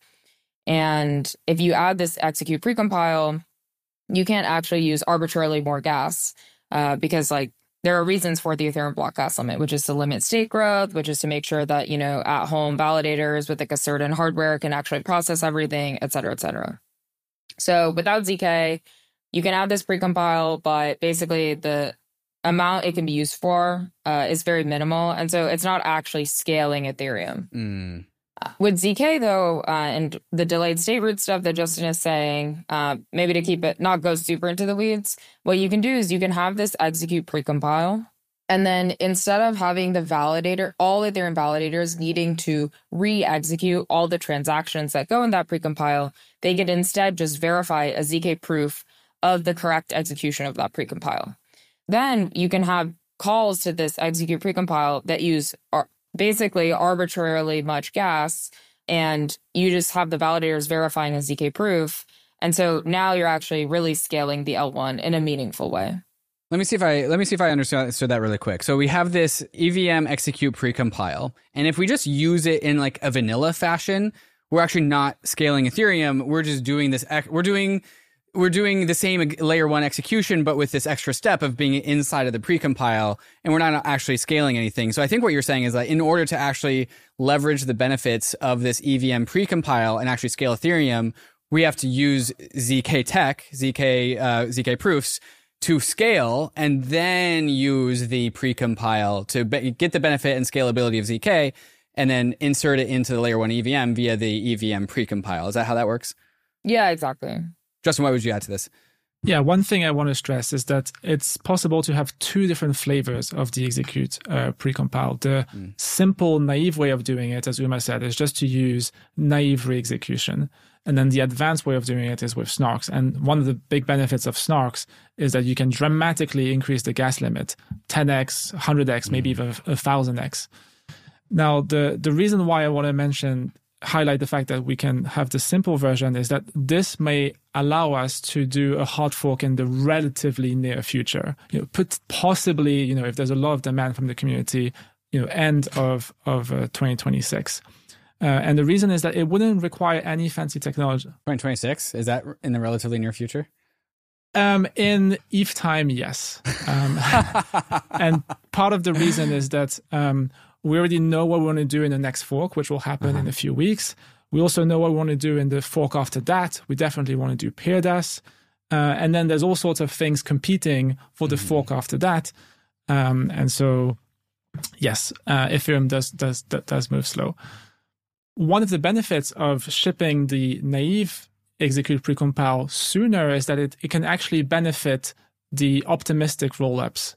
And if you add this execute precompile, you can't actually use arbitrarily more gas uh, because like there are reasons for the Ethereum block gas limit, which is to limit state growth, which is to make sure that, you know, at home validators with like a certain hardware can actually process everything, et cetera, et cetera. So without Z K, you can add this precompile, but basically the amount it can be used for uh, is very minimal. And so it's not actually scaling Ethereum. Mm. Uh, with Z K, though, uh, and the delayed state root stuff that Justin is saying, uh, maybe to keep it, not go super into the weeds, what you can do is you can have this execute precompile. And then instead of having the validator, all Ethereum validators needing to re-execute all the transactions that go in that precompile, they can instead just verify a Z K proof of the correct execution of that precompile. Then you can have calls to this execute precompile that use ar- basically arbitrarily much gas, and you just have the validators verifying a Z K proof. And so now you're actually really scaling the L one in a meaningful way.
Let me see if I let me see if I understood that really quick. So we have this E V M execute precompile, and if we just use it in like a vanilla fashion, we're actually not scaling Ethereum. We're just doing this. We're doing we're doing the same layer one execution, but with this extra step of being inside of the precompile, and we're not actually scaling anything. So I think what you're saying is that in order to actually leverage the benefits of this E V M precompile and actually scale Ethereum, we have to use Z K tech, Z K uh, Z K proofs to scale, and then use the precompile to be- get the benefit and scalability of Z K, and then insert it into the layer one E V M via the E V M precompile. Is that how that works?
Yeah, exactly.
Justin, what would you add to this?
Yeah, one thing I want to stress is that it's possible to have two different flavors of the execute uh, precompile. The mm. simple, naive way of doing it, as Uma said, is just to use naive re-execution. And then the advanced way of doing it is with snarks. And one of the big benefits of snarks is that you can dramatically increase the gas limit, ten x, one hundred x, maybe even one thousand x. Now, the, the reason why I want to mention highlight the fact that we can have the simple version is that this may allow us to do a hard fork in the relatively near future. You know, put possibly, you know, if there's a lot of demand from the community, you know, end of of uh, twenty twenty-six. Uh, and the reason is that it wouldn't require any fancy technology.
twenty twenty-six? Is that in the relatively near future?
Um, in E T H time, yes. Um, and part of the reason is that um, we already know what we want to do in the next fork, which will happen uh-huh. in a few weeks. We also know what we want to do in the fork after that. We definitely want to do PeerDAS. Uh, and then there's all sorts of things competing for the mm-hmm. fork after that. Um, and so, yes, uh, Ethereum does, does, does move slow. One of the benefits of shipping the naive execute precompile sooner is that it, it can actually benefit the optimistic rollups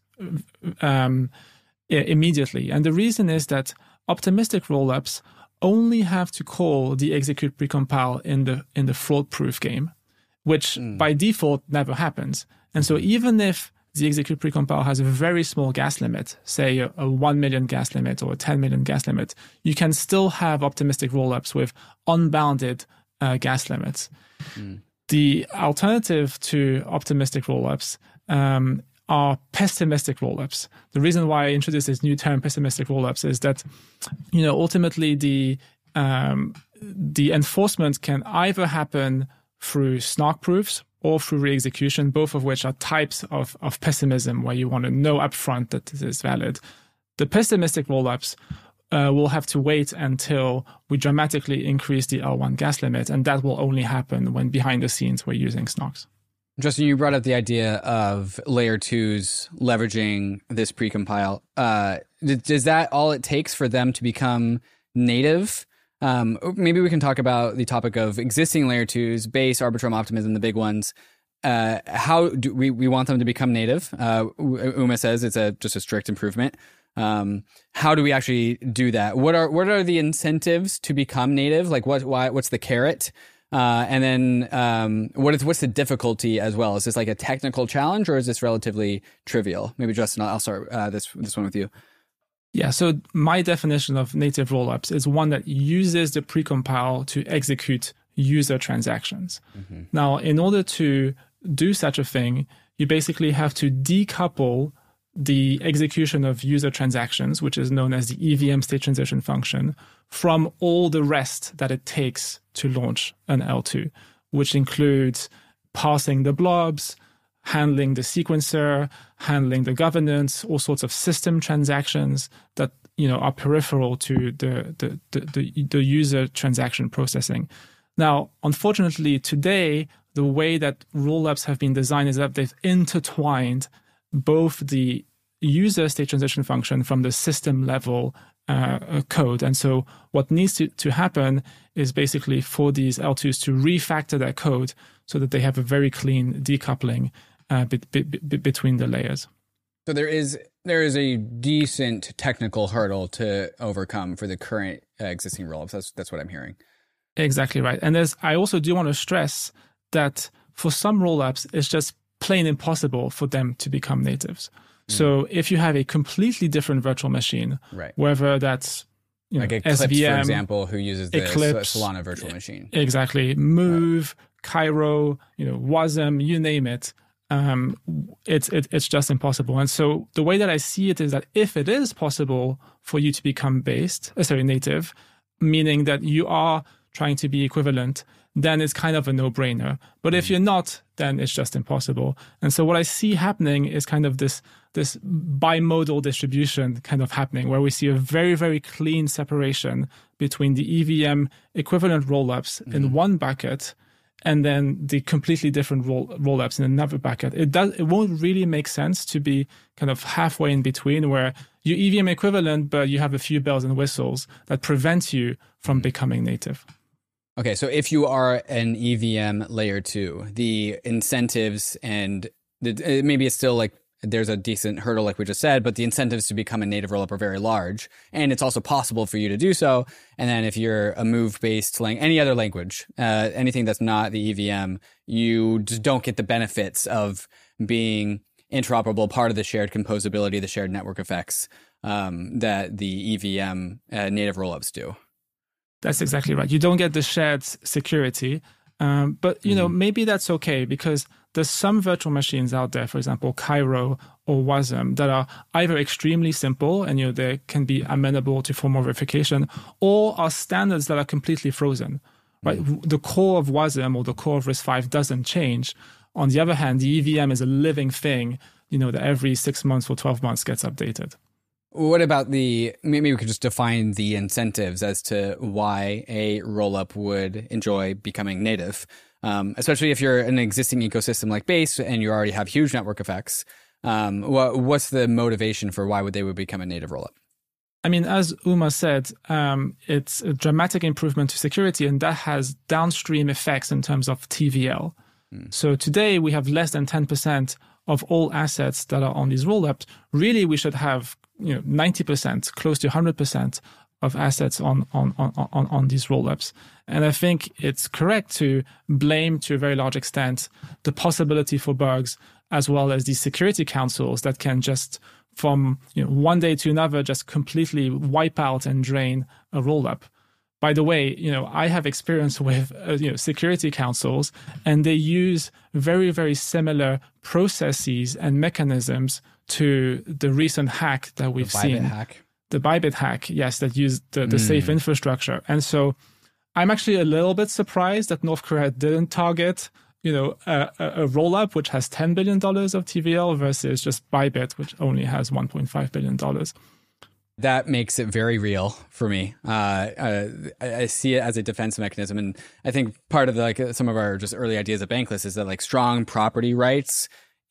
um, immediately. And the reason is that optimistic rollups only have to call the execute precompile in the in the fraud-proof game, which mm. by default never happens. And so even if the execute precompile has a very small gas limit, say a, a one million gas limit or a ten million gas limit, you can still have optimistic rollups with unbounded uh, gas limits. Mm. The alternative to optimistic rollups um, are pessimistic rollups. The reason why I introduced this new term, pessimistic rollups, is that, you know, ultimately the um, the enforcement can either happen through snark proofs or through re-execution, both of which are types of, of pessimism where you want to know upfront that this is valid. The pessimistic rollups uh, we'll have to wait until we dramatically increase the L one gas limit. And that will only happen when behind the scenes we're using S N O X.
Justin, you brought up the idea of layer twos leveraging this precompile. Uh, is that all it takes for them to become native? Um, maybe we can talk about the topic of existing layer twos, Base, Arbitrum, Optimism, the big ones. Uh, how do we, we want them to become native? Uh, Uma says it's a just a strict improvement. Um, how do we actually do that? What are what are the incentives to become native? Like what why what's the carrot? Uh, and then um, what is what's the difficulty as well? Is this like a technical challenge or is this relatively trivial? Maybe Justin, I'll start uh, this this one with you.
Yeah, so my definition of native rollups is one that uses the precompile to execute user transactions. Mm-hmm. Now, in order to do such a thing, you basically have to decouple the execution of user transactions, which is known as the E V M state transition function, from all the rest that it takes to launch an L two, which includes parsing the blobs, handling the sequencer, handling the governance, all sorts of system transactions that you know are peripheral to the the the, the, the user transaction processing. Now, unfortunately, today, the way that rollups have been designed is that they've intertwined both the user state transition function from the system level uh, code. And so what needs to, to happen is basically for these L twos to refactor their code so that they have a very clean decoupling uh, be, be, be between the layers.
So there is there is a decent technical hurdle to overcome for the current uh, existing rollups. That's that's what I'm hearing.
Exactly right. And there's I also do want to stress that for some rollups, it's just plain impossible for them to become natives. Mm. So if you have a completely different virtual machine,
right.
whether that's you
like
know,
Eclipse,
S V M,
for example, who uses the
Eclipse,
Solana virtual machine.
Exactly. Move, right. Cairo, you know, Wasm, you name it. Um, it's it, it's just impossible. And so the way that I see it is that if it is possible for you to become based, uh, sorry, native, meaning that you are trying to be equivalent, then it's kind of a no-brainer. But if you're not, then it's just impossible. And so what I see happening is kind of this this bimodal distribution kind of happening, where we see a very, very clean separation between the E V M equivalent rollups mm. in one bucket and then the completely different roll, rollups in another bucket. It does. It won't really make sense to be kind of halfway in between, where you E V M equivalent, but you have a few bells and whistles that prevent you from becoming native.
Okay, so if you are an E V M layer two, the incentives and the, maybe it's still like there's a decent hurdle, like we just said, but the incentives to become a native rollup are very large, and it's also possible for you to do so. And then if you're a move-based lang- any other language, uh, anything that's not the E V M, you just don't get the benefits of being interoperable, part of the shared composability, the shared network effects um, that the E V M uh, native rollups do.
That's exactly right. You don't get the shared security, um, but you mm-hmm. know maybe that's okay, because there's some virtual machines out there, for example, Cairo or Wasm, that are either extremely simple and you know they can be amenable to formal verification, or are standards that are completely frozen. Right, mm-hmm. The core of Wasm or the core of R I S C V doesn't change. On the other hand, the E V M is a living thing, you know, that every six months or twelve months gets updated.
What about the, maybe we could just define the incentives as to why a rollup would enjoy becoming native, um, especially if you're an existing ecosystem like Base and you already have huge network effects. Um, what, what's the motivation for why would they would become a native rollup?
I mean, as Uma said, um, it's a dramatic improvement to security, and that has downstream effects in terms of T V L. Hmm. So today we have less than ten percent of all assets that are on these rollups. Really, we should have you know ninety percent, close to one hundred percent of assets on on on on, on these rollups. And I think it's correct to blame, to a very large extent, the possibility for bugs, as well as these security councils that can just, from you know one day to another, just completely wipe out and drain a rollup. By the way, you know I have experience with uh, you know security councils, and they use very very similar processes and mechanisms to the recent hack that we've
the Bybit
seen.
Hack.
The Bybit hack, yes, that used the, the mm. safe infrastructure. And so I'm actually a little bit surprised that North Korea didn't target, you know, a, a, a rollup which has ten billion dollars of T V L versus just Bybit, which only has one point five billion dollars.
That makes it very real for me. Uh, uh, I, I see it as a defense mechanism. And I think part of the, like some of our just early ideas of Bankless is that like strong property rights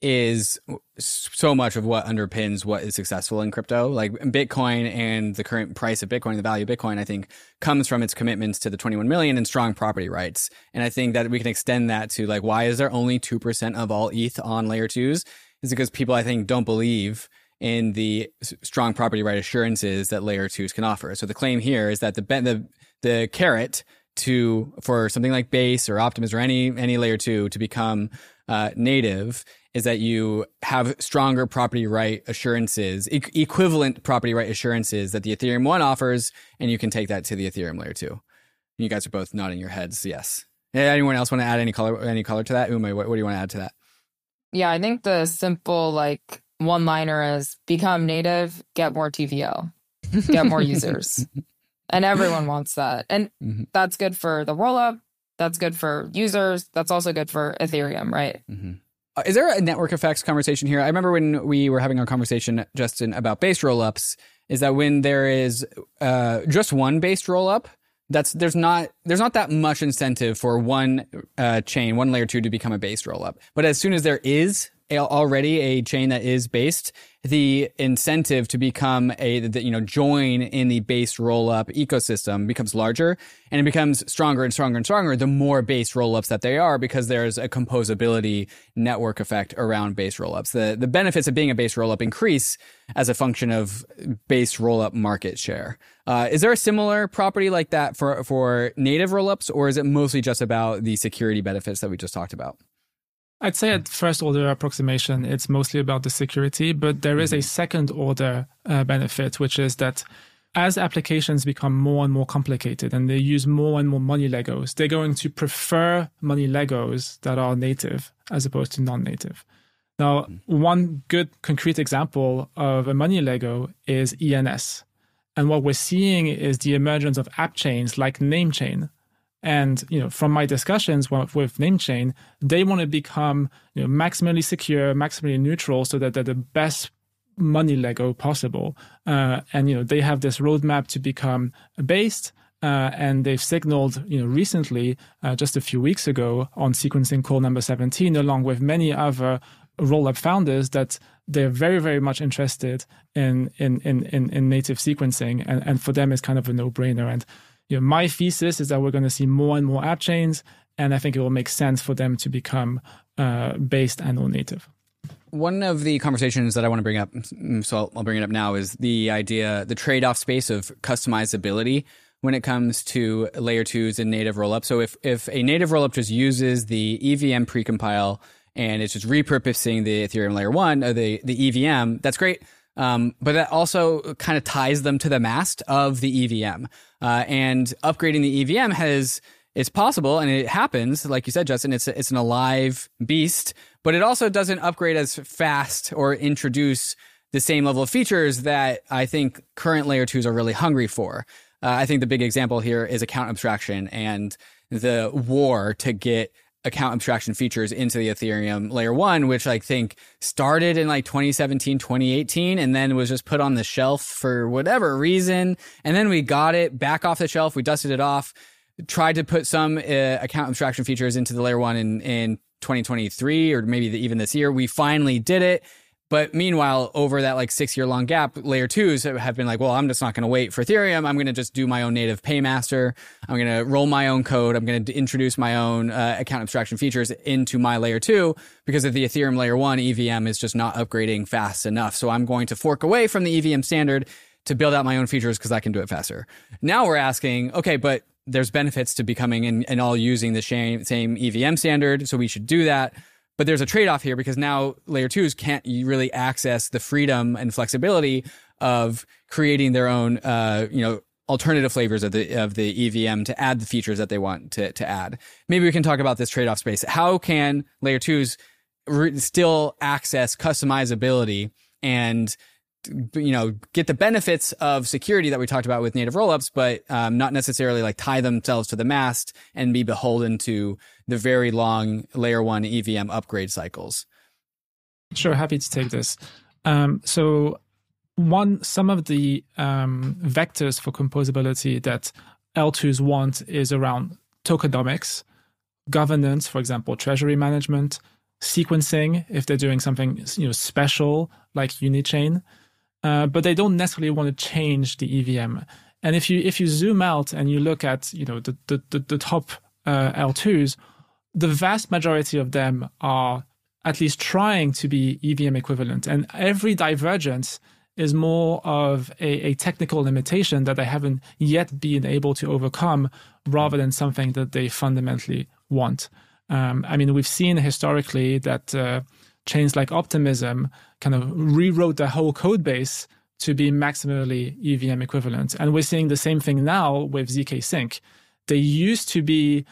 is so much of what underpins what is successful in crypto. Like Bitcoin and the current price of Bitcoin, the value of Bitcoin, I think comes from its commitments to the twenty-one million and strong property rights. And I think that we can extend that to like, why is there only two percent of all E T H on layer twos? Is because people, I think, don't believe in the strong property right assurances that layer twos can offer. So the claim here is that the the the carrot to for something like Base or Optimus or any any layer two to become uh, native is that you have stronger property right assurances, e- equivalent property right assurances that the Ethereum one offers, and you can take that to the Ethereum layer two. You guys are both nodding your heads, yes. Anyone else want to add any color any color to that? Umay, what, what do you want to add to that?
Yeah, I think the simple like one-liner is become native, get more T V L, get more users. And everyone wants that. And mm-hmm. that's good for the rollup. That's good for users. That's also good for Ethereum, right?
Mm-hmm. Uh, is there a network effects conversation here? I remember when we were having our conversation, Justin, about based rollups, is that when there is uh, just one based rollup, that's there's not there's not that much incentive for one uh, chain, one layer two to become a based rollup. But as soon as there is a, already a chain that is based, the incentive to become a the, you know join in the based rollup ecosystem becomes larger, and it becomes stronger and stronger and stronger the more based rollups that they are, because there's a composability network effect around based rollups. The the benefits of being a based rollup increase as a function of based rollup market share. Uh, is there a similar property like that for for native rollups, or is it mostly just about the security benefits that we just talked about?
I'd say at first order approximation, it's mostly about the security, but there is a second order uh, benefit, which is that as applications become more and more complicated and they use more and more money Legos, they're going to prefer money Legos that are native as opposed to non-native. Now, one good concrete example of a money Lego is E N S. And what we're seeing is the emergence of app chains like Namechain. And, you know, from my discussions with, with Namechain, they want to become, you know, maximally secure, maximally neutral, so that they're the best money Lego possible. Uh, and, you know, they have this roadmap to become based. Uh, and they've signaled, you know, recently, uh, just a few weeks ago on sequencing call number seventeen, along with many other rollup founders, that they're very, very much interested in in in in, in native sequencing. And, and for them, it's kind of a no-brainer. And You know, my thesis is that we're going to see more and more app chains, and I think it will make sense for them to become uh, based and or native.
One of the conversations that I want to bring up, so I'll, I'll bring it up now, is the idea, the trade-off space of customizability when it comes to layer twos and native rollup. So if, if a native rollup just uses the E V M precompile and it's just repurposing the Ethereum layer one, or the, the E V M, that's great. Um, but that also kind of ties them to the mast of the E V M. Uh, and upgrading the E V M has, it's possible, and it happens, like you said, Justin, it's, it's an alive beast, but it also doesn't upgrade as fast or introduce the same level of features that I think current layer twos are really hungry for. Uh, I think the big example here is account abstraction and the war to get account abstraction features into the Ethereum layer one, which I think started in like twenty seventeen, twenty eighteen, and then was just put on the shelf for whatever reason. And then we got it back off the shelf. We dusted it off, tried to put some uh, account abstraction features into the layer one in, in twenty twenty-three, or maybe the, even this year. We finally did it. But meanwhile, over that like six year long gap, layer twos have been like, well, I'm just not going to wait for Ethereum. I'm going to just do my own native paymaster. I'm going to roll my own code. I'm going to introduce my own uh, account abstraction features into my layer two, because of the Ethereum layer one, E V M is just not upgrading fast enough. So I'm going to fork away from the E V M standard to build out my own features because I can do it faster. Now we're asking, okay, but there's benefits to becoming and, and all using the same, same E V M standard. So we should do that. But there's a trade-off here, because now layer twos can't really access the freedom and flexibility of creating their own, uh, you know, alternative flavors of the of the E V M to add the features that they want to to add. Maybe we can talk about this trade-off space. How can layer twos re- still access customizability and, you know, get the benefits of security that we talked about with native rollups, but um, not necessarily like tie themselves to the mast and be beholden to the very long layer one E V M upgrade cycles?
Sure, happy to take this. Um, so one, some of the um, vectors for composability that L twos want is around tokenomics, governance, for example, treasury management, sequencing, if they're doing something you know special like Unichain, uh, but they don't necessarily want to change the E V M. And if you if you zoom out and you look at you know the the, the, the top uh, L twos, the vast majority of them are at least trying to be E V M equivalent, and every divergence is more of a, a technical limitation that they haven't yet been able to overcome, rather than something that they fundamentally want. Um, I mean, we've seen historically that uh, chains like Optimism kind of rewrote their whole code base to be maximally E V M equivalent. And we're seeing the same thing now with Z K Sync. They used to be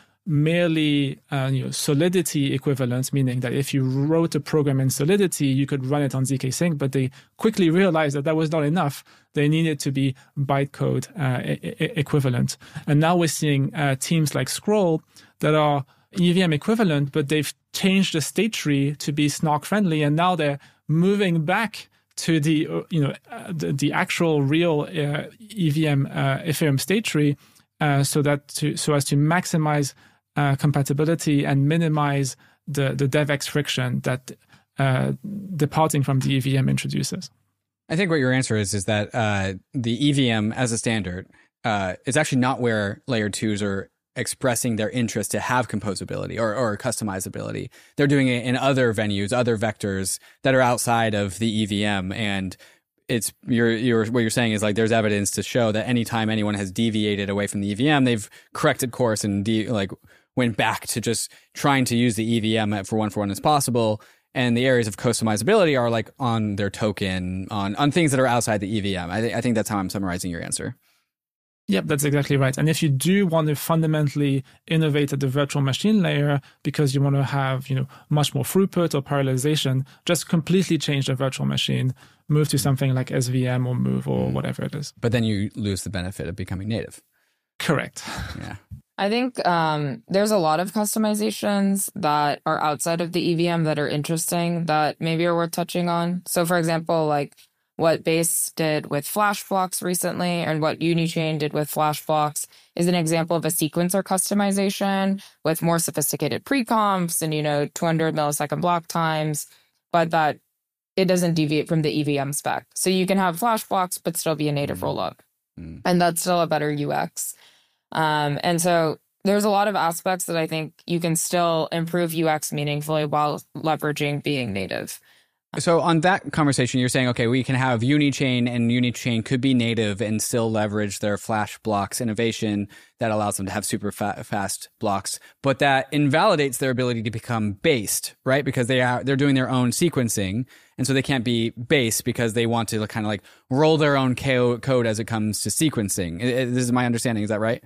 merely uh, you know, Solidity equivalent, meaning that if you wrote a program in Solidity, you could run it on Z K Sync, but they quickly realized that that was not enough. They needed to be bytecode uh, e- e- equivalent. And now we're seeing uh, teams like Scroll that are E V M equivalent, but they've changed the state tree to be snark friendly, and now they're moving back to the uh, you know uh, the, the actual real uh, E V M uh, Ethereum state tree, uh, so that to so as to maximize uh, compatibility and minimize the the DevX friction that uh, departing from the E V M introduces.
I think what your answer is is that uh, the E V M as a standard uh, is actually not where layer twos are expressing their interest to have composability or, or customizability. They're doing it in other venues, other vectors that are outside of the E V M. And it's you're, you're, what you're saying is like there's evidence to show that anytime anyone has deviated away from the E V M, they've corrected course and de- like went back to just trying to use the E V M for one for one as possible. And the areas of customizability are like on their token, on, on things that are outside the E V M. I, th- I think that's how I'm summarizing your answer.
Yep, that's exactly right. And if you do want to fundamentally innovate at the virtual machine layer because you want to have, you know, much more throughput or parallelization, just completely change the virtual machine, move to something like S V M or Move or whatever it is.
But then you lose the benefit of becoming native.
Correct.
Yeah.
I think um, there's a lot of customizations that are outside of the E V M that are interesting that maybe are worth touching on. So, for example, like what Base did with Flash blocks recently and what Unichain did with Flash blocks is an example of a sequencer customization with more sophisticated pre-comps and, you know, two hundred millisecond block times, but that it doesn't deviate from the E V M spec. So you can have Flash blocks, but still be a native rollup. Mm. And that's still a better U X. Um, and so there's a lot of aspects that I think you can still improve U X meaningfully while leveraging being native.
So on that conversation, you're saying, okay, we can have Unichain, and Unichain could be native and still leverage their Flash blocks innovation that allows them to have super fa- fast blocks, but that invalidates their ability to become based, right? Because they are they're doing their own sequencing, and so they can't be based because they want to kind of like roll their own co- code as it comes to sequencing. It, it, this is my understanding. Is that right?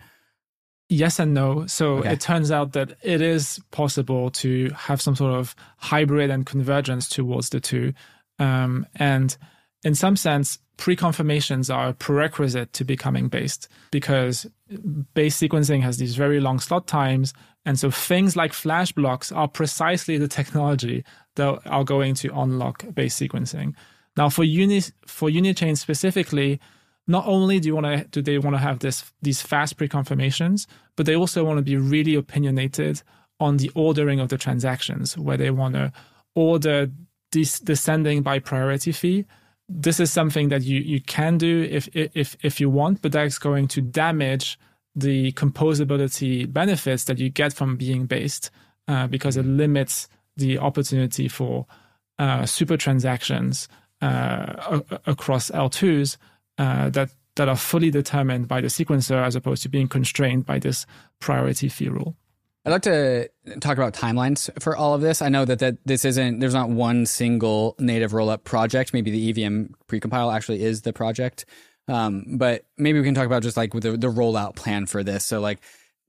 Yes and no. So
okay.
It turns out that it is possible to have some sort of hybrid and convergence towards the two. Um, and in some sense, pre-confirmations are a prerequisite to becoming based, because base sequencing has these very long slot times. And so things like Flash blocks are precisely the technology that are going to unlock base sequencing. Now, for Uni, for Unichain specifically, not only do you want to do they want to have this these fast pre-confirmations, but they also want to be really opinionated on the ordering of the transactions, where they want to order this descending by priority fee. This is something that you you can do if if if you want, but that's going to damage the composability benefits that you get from being based, uh, because it limits the opportunity for uh, super transactions uh, a- across L twos. Uh, that that are fully determined by the sequencer as opposed to being constrained by this priority fee rule.
I'd like to talk about timelines for all of this. I know that, that this isn't, there's not one single native rollup project. Maybe the E V M precompile actually is the project. Um, but maybe we can talk about just like the, the rollout plan for this. So like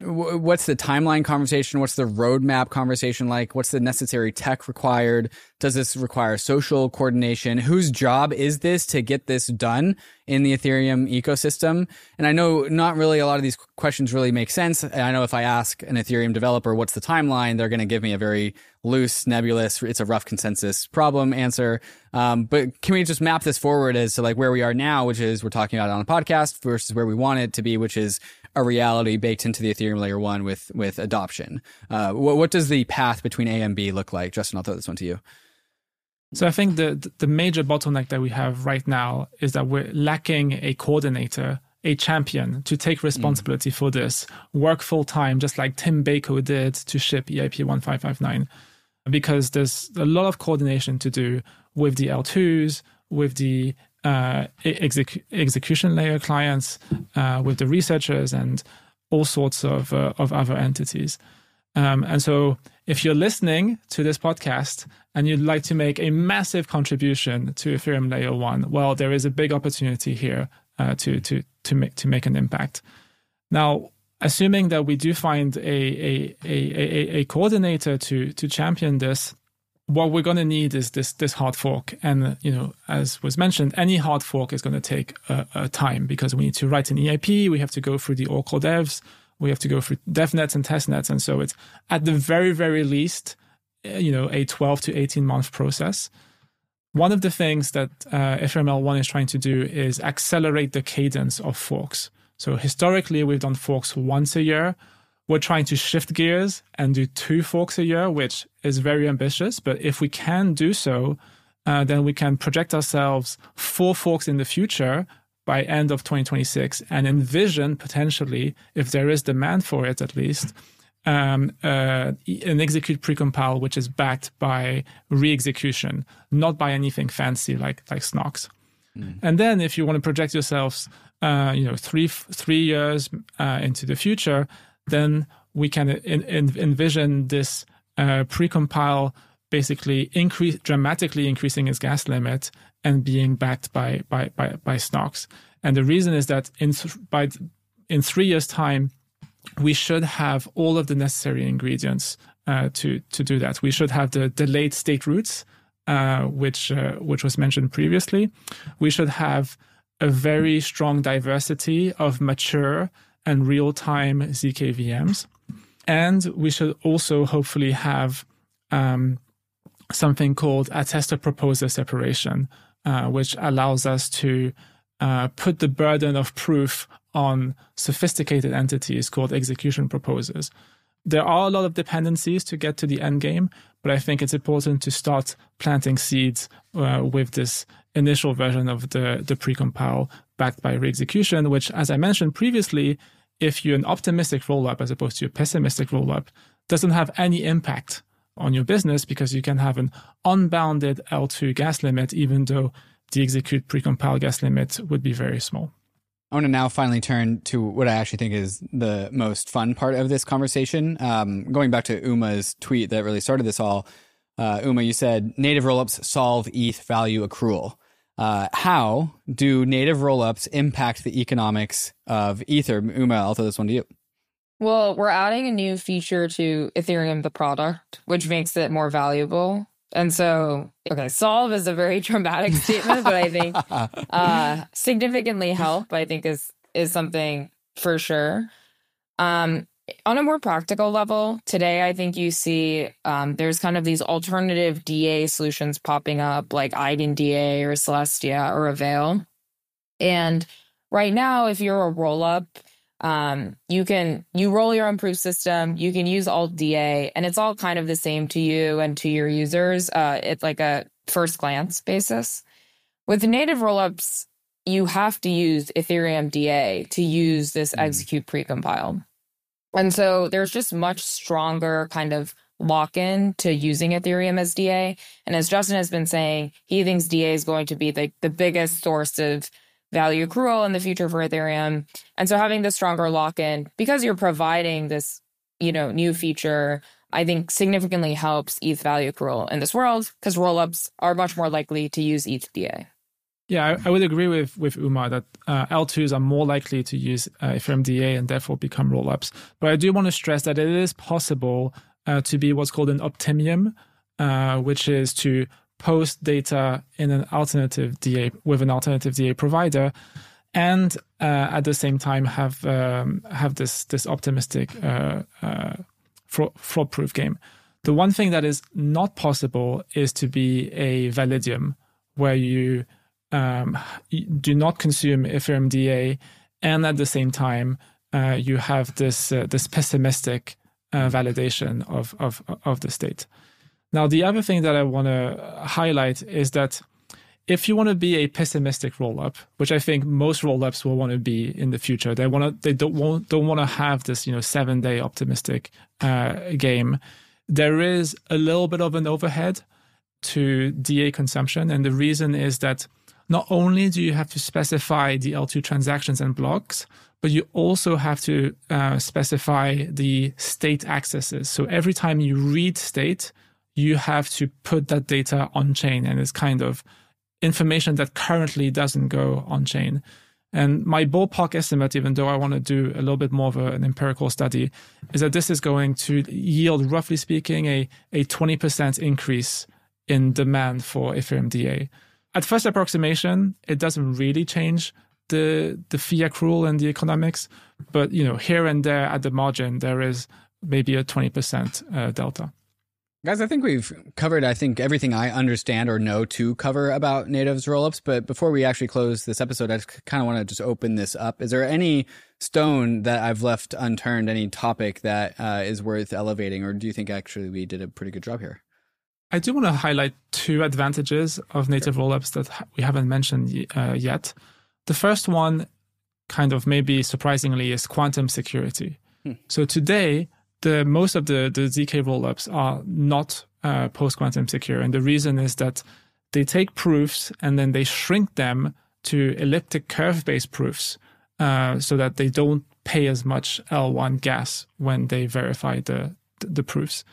what's the timeline conversation? What's the roadmap conversation like? What's the necessary tech required? Does this require social coordination? Whose job is this to get this done in the Ethereum ecosystem? And I know not really a lot of these questions really make sense. And I know if I ask an Ethereum developer, what's the timeline? They're going to give me a very loose, nebulous, it's a rough consensus problem answer. Um, but can we just map this forward as to like where we are now, which is we're talking about it on a podcast versus where we want it to be, which is a reality baked into the Ethereum layer one with, with adoption. Uh, what, what does the path between A and B look like? Justin, I'll throw this one to you.
So I think the the major bottleneck that we have right now is that we're lacking a coordinator, a champion to take responsibility mm. for this, work full time, just like Tim Bako did to ship E I P one five five nine, because there's a lot of coordination to do with the L twos, with the uh, exec- execution layer clients, uh, with the researchers, and all sorts of uh, of other entities. Um, and so if you're listening to this podcast and you'd like to make a massive contribution to Ethereum Layer one, well, there is a big opportunity here uh, to to to make to make an impact. Now, assuming that we do find a a a, a, a coordinator to to champion this, what we're going to need is this this hard fork. And you know, as was mentioned, any hard fork is going to take a, a time because we need to write an E I P, we have to go through the Oracle devs. We have to go through devnets and testnets. And so it's at the very, very least, you know, a twelve to eighteen month process. One of the things that uh, Ethereum L one is trying to do is accelerate the cadence of forks. So historically, we've done forks once a year. We're trying to shift gears and do two forks a year, which is very ambitious. But if we can do so, uh, then we can project ourselves four forks in the future by end of twenty twenty-six and envision potentially, if there is demand for it at least, um, uh, an execute precompile which is backed by re-execution, not by anything fancy like like Snox. Mm. And then if you want to project yourselves, uh, you know, three three years uh, into the future, then we can in, in, envision this uh, precompile basically increase dramatically increasing its gas limit and being backed by by by, by Snox. And the reason is that in th- by in three years' time, we should have all of the necessary ingredients uh, to to do that. We should have the delayed state roots, uh, which uh, which was mentioned previously. We should have a very strong diversity of mature and real-time Z K V Ms, and we should also hopefully have um, something called attester-proposer separation, uh, which allows us to uh, put the burden of proof on sophisticated entities called execution proposers. There are a lot of dependencies to get to the end game, but I think it's important to start planting seeds uh, with this initial version of the, the precompile backed by re-execution, which, as I mentioned previously, if you're an optimistic rollup as opposed to a pessimistic rollup, doesn't have any impact on your business because you can have an unbounded L two gas limit, even though the execute precompile gas limit would be very small.
I want to now finally turn to what I actually think is the most fun part of this conversation. Um, going back to Uma's tweet that really started this all, uh, Uma, you said native rollups solve E T H value accrual. Uh, how do native rollups impact the economics of Ether? Uma, I'll throw this one to you.
Well, we're adding a new feature to Ethereum, the product, which makes it more valuable. And so, okay, solve is a very dramatic statement, but I think uh, significantly help, I think, is is something for sure. Um, on a more practical level, today, I think you see um, there's kind of these alternative D A solutions popping up, like Eigen D A or Celestia or Avail. And right now, if you're a rollup, Um, you can, you roll your own proof system, you can use alt D A, and it's all kind of the same to you and to your users. Uh, it's like a first glance basis. With native rollups, you have to use Ethereum D A to use this mm. execute precompile. And so there's just much stronger kind of lock-in to using Ethereum as D A. And as Justin has been saying, he thinks D A is going to be the, the biggest source of value accrual in the future for Ethereum. And so having the stronger lock-in, because you're providing this, you know, new feature, I think significantly helps E T H value accrual in this world because rollups are much more likely to use E T H D A.
Yeah, I, I would agree with, with Uma that uh, L twos are more likely to use uh, Ethereum D A and therefore become rollups. But I do want to stress that it is possible uh, to be what's called an optimium, uh, which is to post data in an alternative D A with an alternative D A provider, and uh, at the same time have um, have this this optimistic uh, uh, fraud-proof game. The one thing that is not possible is to be a validium, where you Um, do not consume Ethereum D A, and at the same time, uh, you have this uh, this pessimistic uh, validation of, of of the state. Now, the other thing that I want to highlight is that if you want to be a pessimistic rollup, which I think most rollups will want to be in the future, they want to they don't want don't want to have this you know seven day optimistic uh, game. There is a little bit of an overhead to D A consumption, and the reason is that not only do you have to specify the L two transactions and blocks, but you also have to uh, specify the state accesses. So every time you read state, you have to put that data on chain, and it's kind of information that currently doesn't go on chain. And my ballpark estimate, even though I want to do a little bit more of a, an empirical study, is that this is going to yield, roughly speaking, a, a twenty percent increase in demand for Ethereum D A. At first approximation, it doesn't really change the the fee accrual and the economics, but you know here and there at the margin there is maybe a twenty percent uh, delta.
Guys, I think we've covered, I think, everything I understand or know to cover about Native's rollups. But before we actually close this episode, I just kind of want to just open this up. Is there any stone that I've left unturned, any topic that uh, is worth elevating, or do you think actually we did a pretty good job here?
I do want to highlight two advantages of native sure. rollups that we haven't mentioned uh, yet. The first one, kind of maybe surprisingly, is quantum security. Hmm. So today, the most of the, the Z K rollups are not uh, post-quantum secure. And the reason is that they take proofs and then they shrink them to elliptic curve-based proofs uh, so that they don't pay as much L one gas when they verify the, the, the proofs.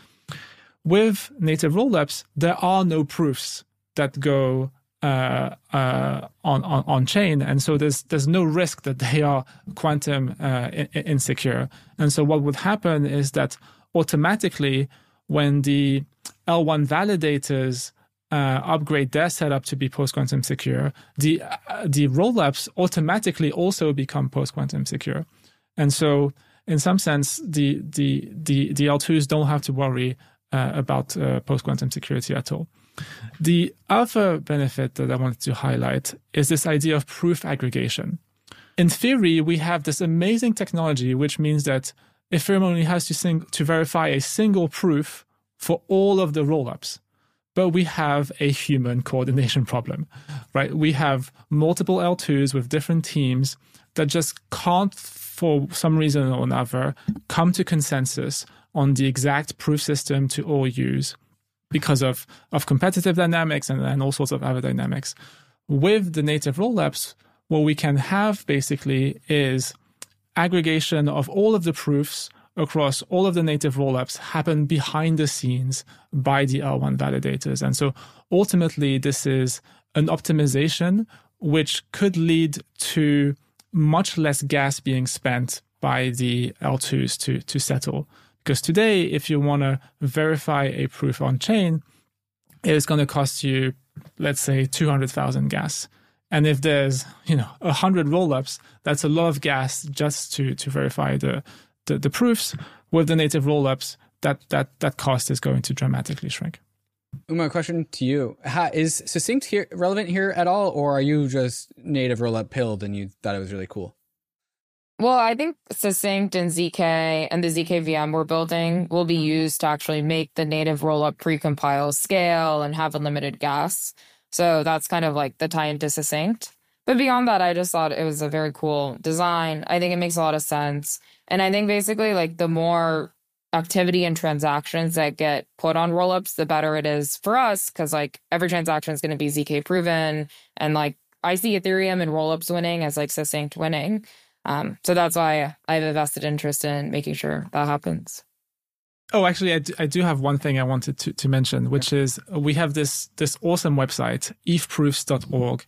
With native rollups, there are no proofs that go uh, uh, on, on on chain, and so there's there's no risk that they are quantum uh, in, insecure. And so what would happen is that automatically, when the L one validators uh, upgrade their setup to be post-quantum secure, the uh, the rollups automatically also become post-quantum secure. And so, in some sense, the the the the L twos don't have to worry Uh, about uh, post-quantum security at all. The other benefit that I wanted to highlight is this idea of proof aggregation. In theory, we have this amazing technology, which means that Ethereum only has to, sing- to verify a single proof for all of the rollups. But we have a human coordination problem, right? We have multiple L twos with different teams that just can't, for some reason or another, come to consensus on the exact proof system to all use because of, of competitive dynamics and, and all sorts of other dynamics. With the native rollups, what we can have basically is aggregation of all of the proofs across all of the native rollups happen behind the scenes by the L one validators. And so ultimately, this is an optimization which could lead to much less gas being spent by the L twos to, to settle. Because today, if you want to verify a proof on chain, it is going to cost you, let's say, two hundred thousand gas. And if there's, you know, one hundred rollups, that's a lot of gas just to, to verify the, the, the proofs. With the native rollups, that, that, that cost is going to dramatically shrink.
Uma, question to you. How, is Succinct here relevant here at all, or are you just native rollup pilled and you thought it was really cool?
Well, I think Succinct and Z K and the Z K V M we're building will be used to actually make the native rollup precompile scale and have unlimited gas. So that's kind of like the tie into Succinct. But beyond that, I just thought it was a very cool design. I think it makes a lot of sense. And I think basically like the more activity and transactions that get put on rollups, the better it is for us, because like every transaction is going to be Z K proven. And like I see Ethereum and rollups winning as like Succinct winning. Um, so that's why I have a vested interest in making sure that happens.
Oh, actually, I do, I do have one thing I wanted to, to mention, which is we have this this awesome website, eth proofs dot org,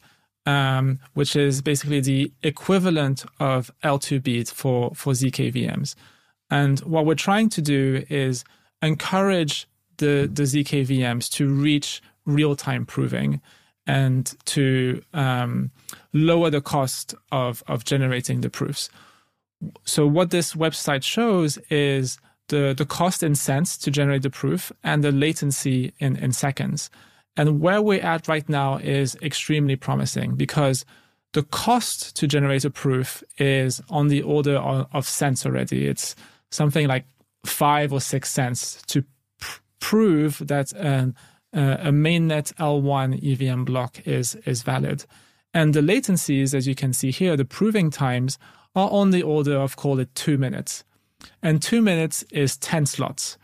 um, which is basically the equivalent of L two beat for, for Z K V Ms. And what we're trying to do is encourage the, the Z K V Ms to reach real-time proving and to um, lower the cost of, of generating the proofs. So what this website shows is the, the cost in cents to generate the proof and the latency in, in seconds. And where we're at right now is extremely promising because the cost to generate a proof is on the order of, of cents already. It's something like five or six cents to pr- prove that an Uh, a mainnet L one E V M block is is valid. And the latencies, as you can see here, the proving times are on the order of, call it two minutes. And two minutes is ten slots.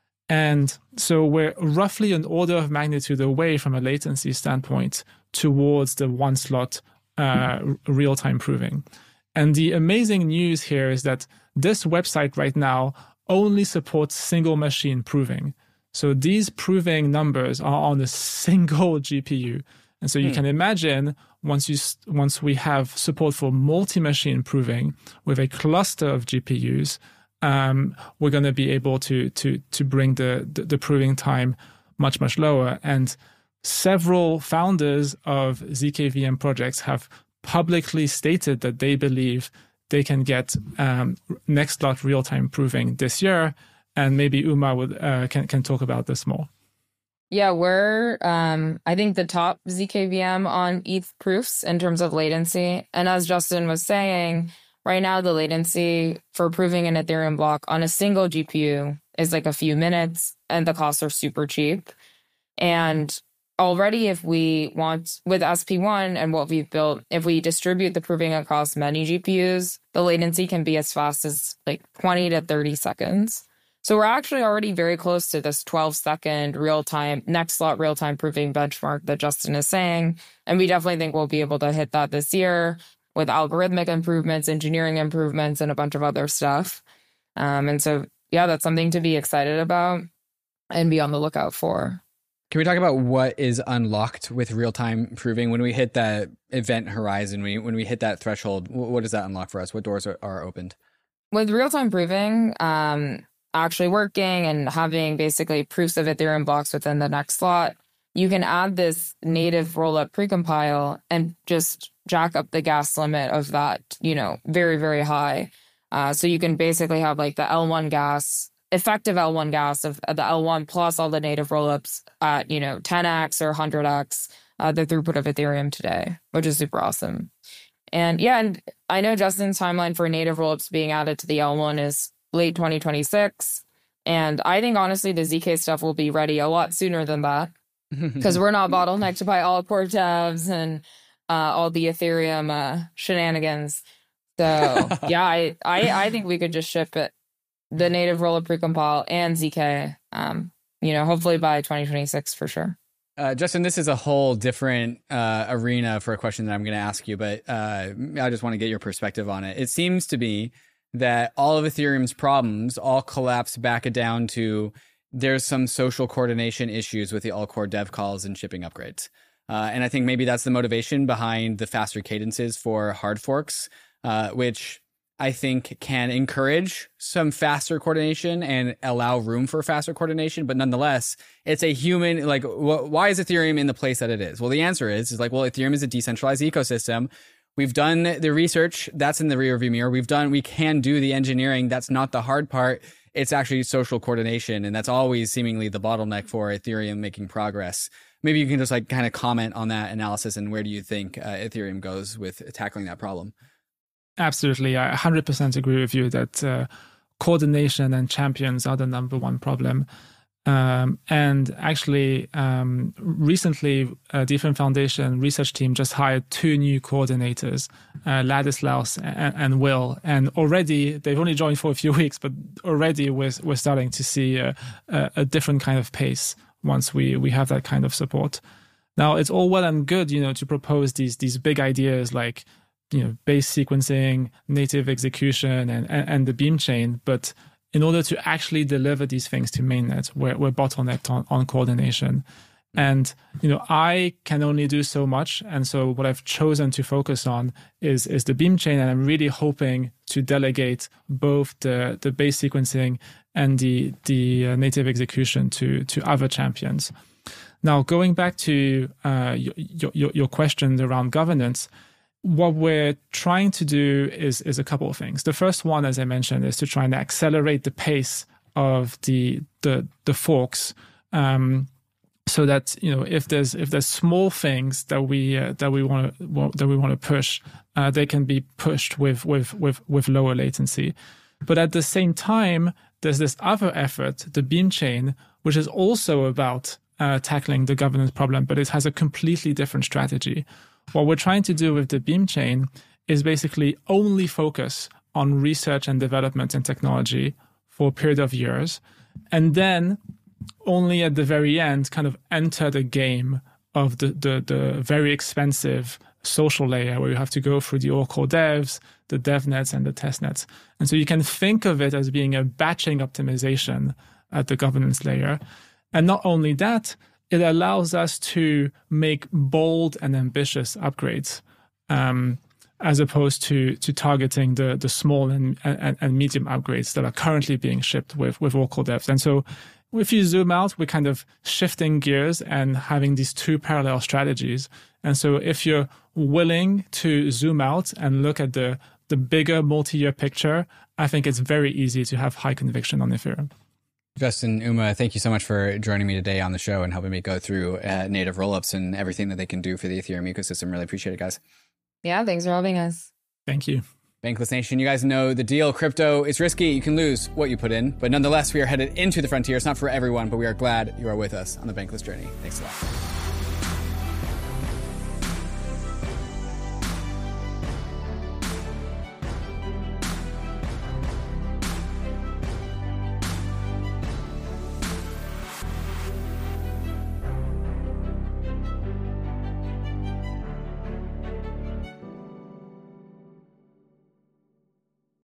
And so we're roughly an order of magnitude away from a latency standpoint towards the one slot uh, real-time proving. And the amazing news here is that this website right now only supports single machine proving. So these proving numbers are on a single G P U. And so you hmm. can imagine once you once we have support for multi-machine proving with a cluster of G P Us, um, we're going to be able to to to bring the, the the proving time much, much lower. And several founders of Z K V M projects have publicly stated that they believe they can get um, next lot real-time proving this year. And maybe Uma would uh, can can talk about this more.
Yeah, we're um, I think the top Z K V M on E T H proofs in terms of latency. And as Justin was saying, right now the latency for proving an Ethereum block on a single G P U is like a few minutes, and the costs are super cheap. And already, if we want with S P one and what we've built, if we distribute the proving across many G P Us, the latency can be as fast as like twenty to thirty seconds. So we're actually already very close to this twelve second real-time, next slot real-time proving benchmark that Justin is saying. And we definitely think we'll be able to hit that this year with algorithmic improvements, engineering improvements, and a bunch of other stuff. Um, and so, yeah, that's something to be excited about and be on the lookout for.
Can we talk about what is unlocked with real-time proving? When we hit that event horizon, when we, when we hit that threshold, what does that unlock for us? What doors are, are opened?
With real-time proving, um, actually working and having basically proofs of Ethereum blocks within the next slot, you can add this native rollup precompile and just jack up the gas limit of that, you know, very, very high. Uh, so you can basically have like the L one gas, effective L one gas of the L one plus all the native rollups at, you know, ten x or one hundred x uh, the throughput of Ethereum today, which is super awesome. And yeah, and I know Justin's timeline for native rollups being added to the L one is late twenty twenty-six. And I think, honestly, the Z K stuff will be ready a lot sooner than that because we're not bottlenecked by all core tabs and uh, all the Ethereum uh, shenanigans. So, yeah, I, I, I think we could just ship it, the native rollup precompile and Z K, um, you know, hopefully by twenty twenty-six for sure.
Uh, Justin, this is a whole different uh, arena for a question that I'm going to ask you, but uh, I just want to get your perspective on it. It seems to be that all of Ethereum's problems all collapse back down to there's some social coordination issues with the all-core dev calls and shipping upgrades. Uh, and I think maybe that's the motivation behind the faster cadences for hard forks, uh, which I think can encourage some faster coordination and allow room for faster coordination. But nonetheless, it's a human, like, wh- why is Ethereum in the place that it is? Well, the answer is, is like, well, Ethereum is a decentralized ecosystem. We've done the research. That's in the rearview mirror. We've done, we can do the engineering. That's not the hard part. It's actually social coordination. And that's always seemingly the bottleneck for Ethereum making progress. Maybe you can just like kind of comment on that analysis and where do you think uh, Ethereum goes with tackling that problem?
Absolutely. I one hundred percent agree with you that uh, coordination and champions are the number one problem. Um, and actually, um, recently, uh, the Ethereum Foundation research team just hired two new coordinators, uh, Ladislaus and, and Will. And already, they've only joined for a few weeks, but already we're, we're starting to see a, a, a different kind of pace once we, we have that kind of support. Now, it's all well and good, you know, to propose these these big ideas like, you know, base sequencing, native execution, and, and, and the Beam chain, but in order to actually deliver these things to mainnet, we're, we're bottlenecked on, on coordination. And, you know, I can only do so much. And so what I've chosen to focus on is, is the Beam chain. And I'm really hoping to delegate both the, the base sequencing and the, the uh, native execution to, to other champions. Now, going back to uh, your, your, your questions around governance, what we're trying to do is, is a couple of things. The first one, as I mentioned, is to try and accelerate the pace of the, the, the forks, um, so that, you know, if there's if there's small things that we uh, that we want to that we want to push, uh, they can be pushed with with with with lower latency. But at the same time, there's this other effort, the Beam chain, which is also about uh, tackling the governance problem, but it has a completely different strategy. What we're trying to do with the Beam chain is basically only focus on research and development and technology for a period of years, and then only at the very end kind of enter the game of the, the, the very expensive social layer where you have to go through the all-core devs, the dev nets, and the test nets. And so you can think of it as being a batching optimization at the governance layer. And not only that, it allows us to make bold and ambitious upgrades, um, as opposed to to targeting the the small and, and, and medium upgrades that are currently being shipped with, with all-core devs. And so if you zoom out, we're kind of shifting gears and having these two parallel strategies. And so if you're willing to zoom out and look at the, the bigger multi-year picture, I think it's very easy to have high conviction on Ethereum.
Justin, Uma, thank you so much for joining me today on the show and helping me go through uh, native rollups and everything that they can do for the Ethereum ecosystem. Really appreciate it, guys.
Yeah, thanks for having us.
Thank you.
Bankless Nation, you guys know the deal. Crypto is risky. You can lose what you put in. But nonetheless, we are headed into the frontier. It's not for everyone, but we are glad you are with us on the Bankless journey. Thanks a lot.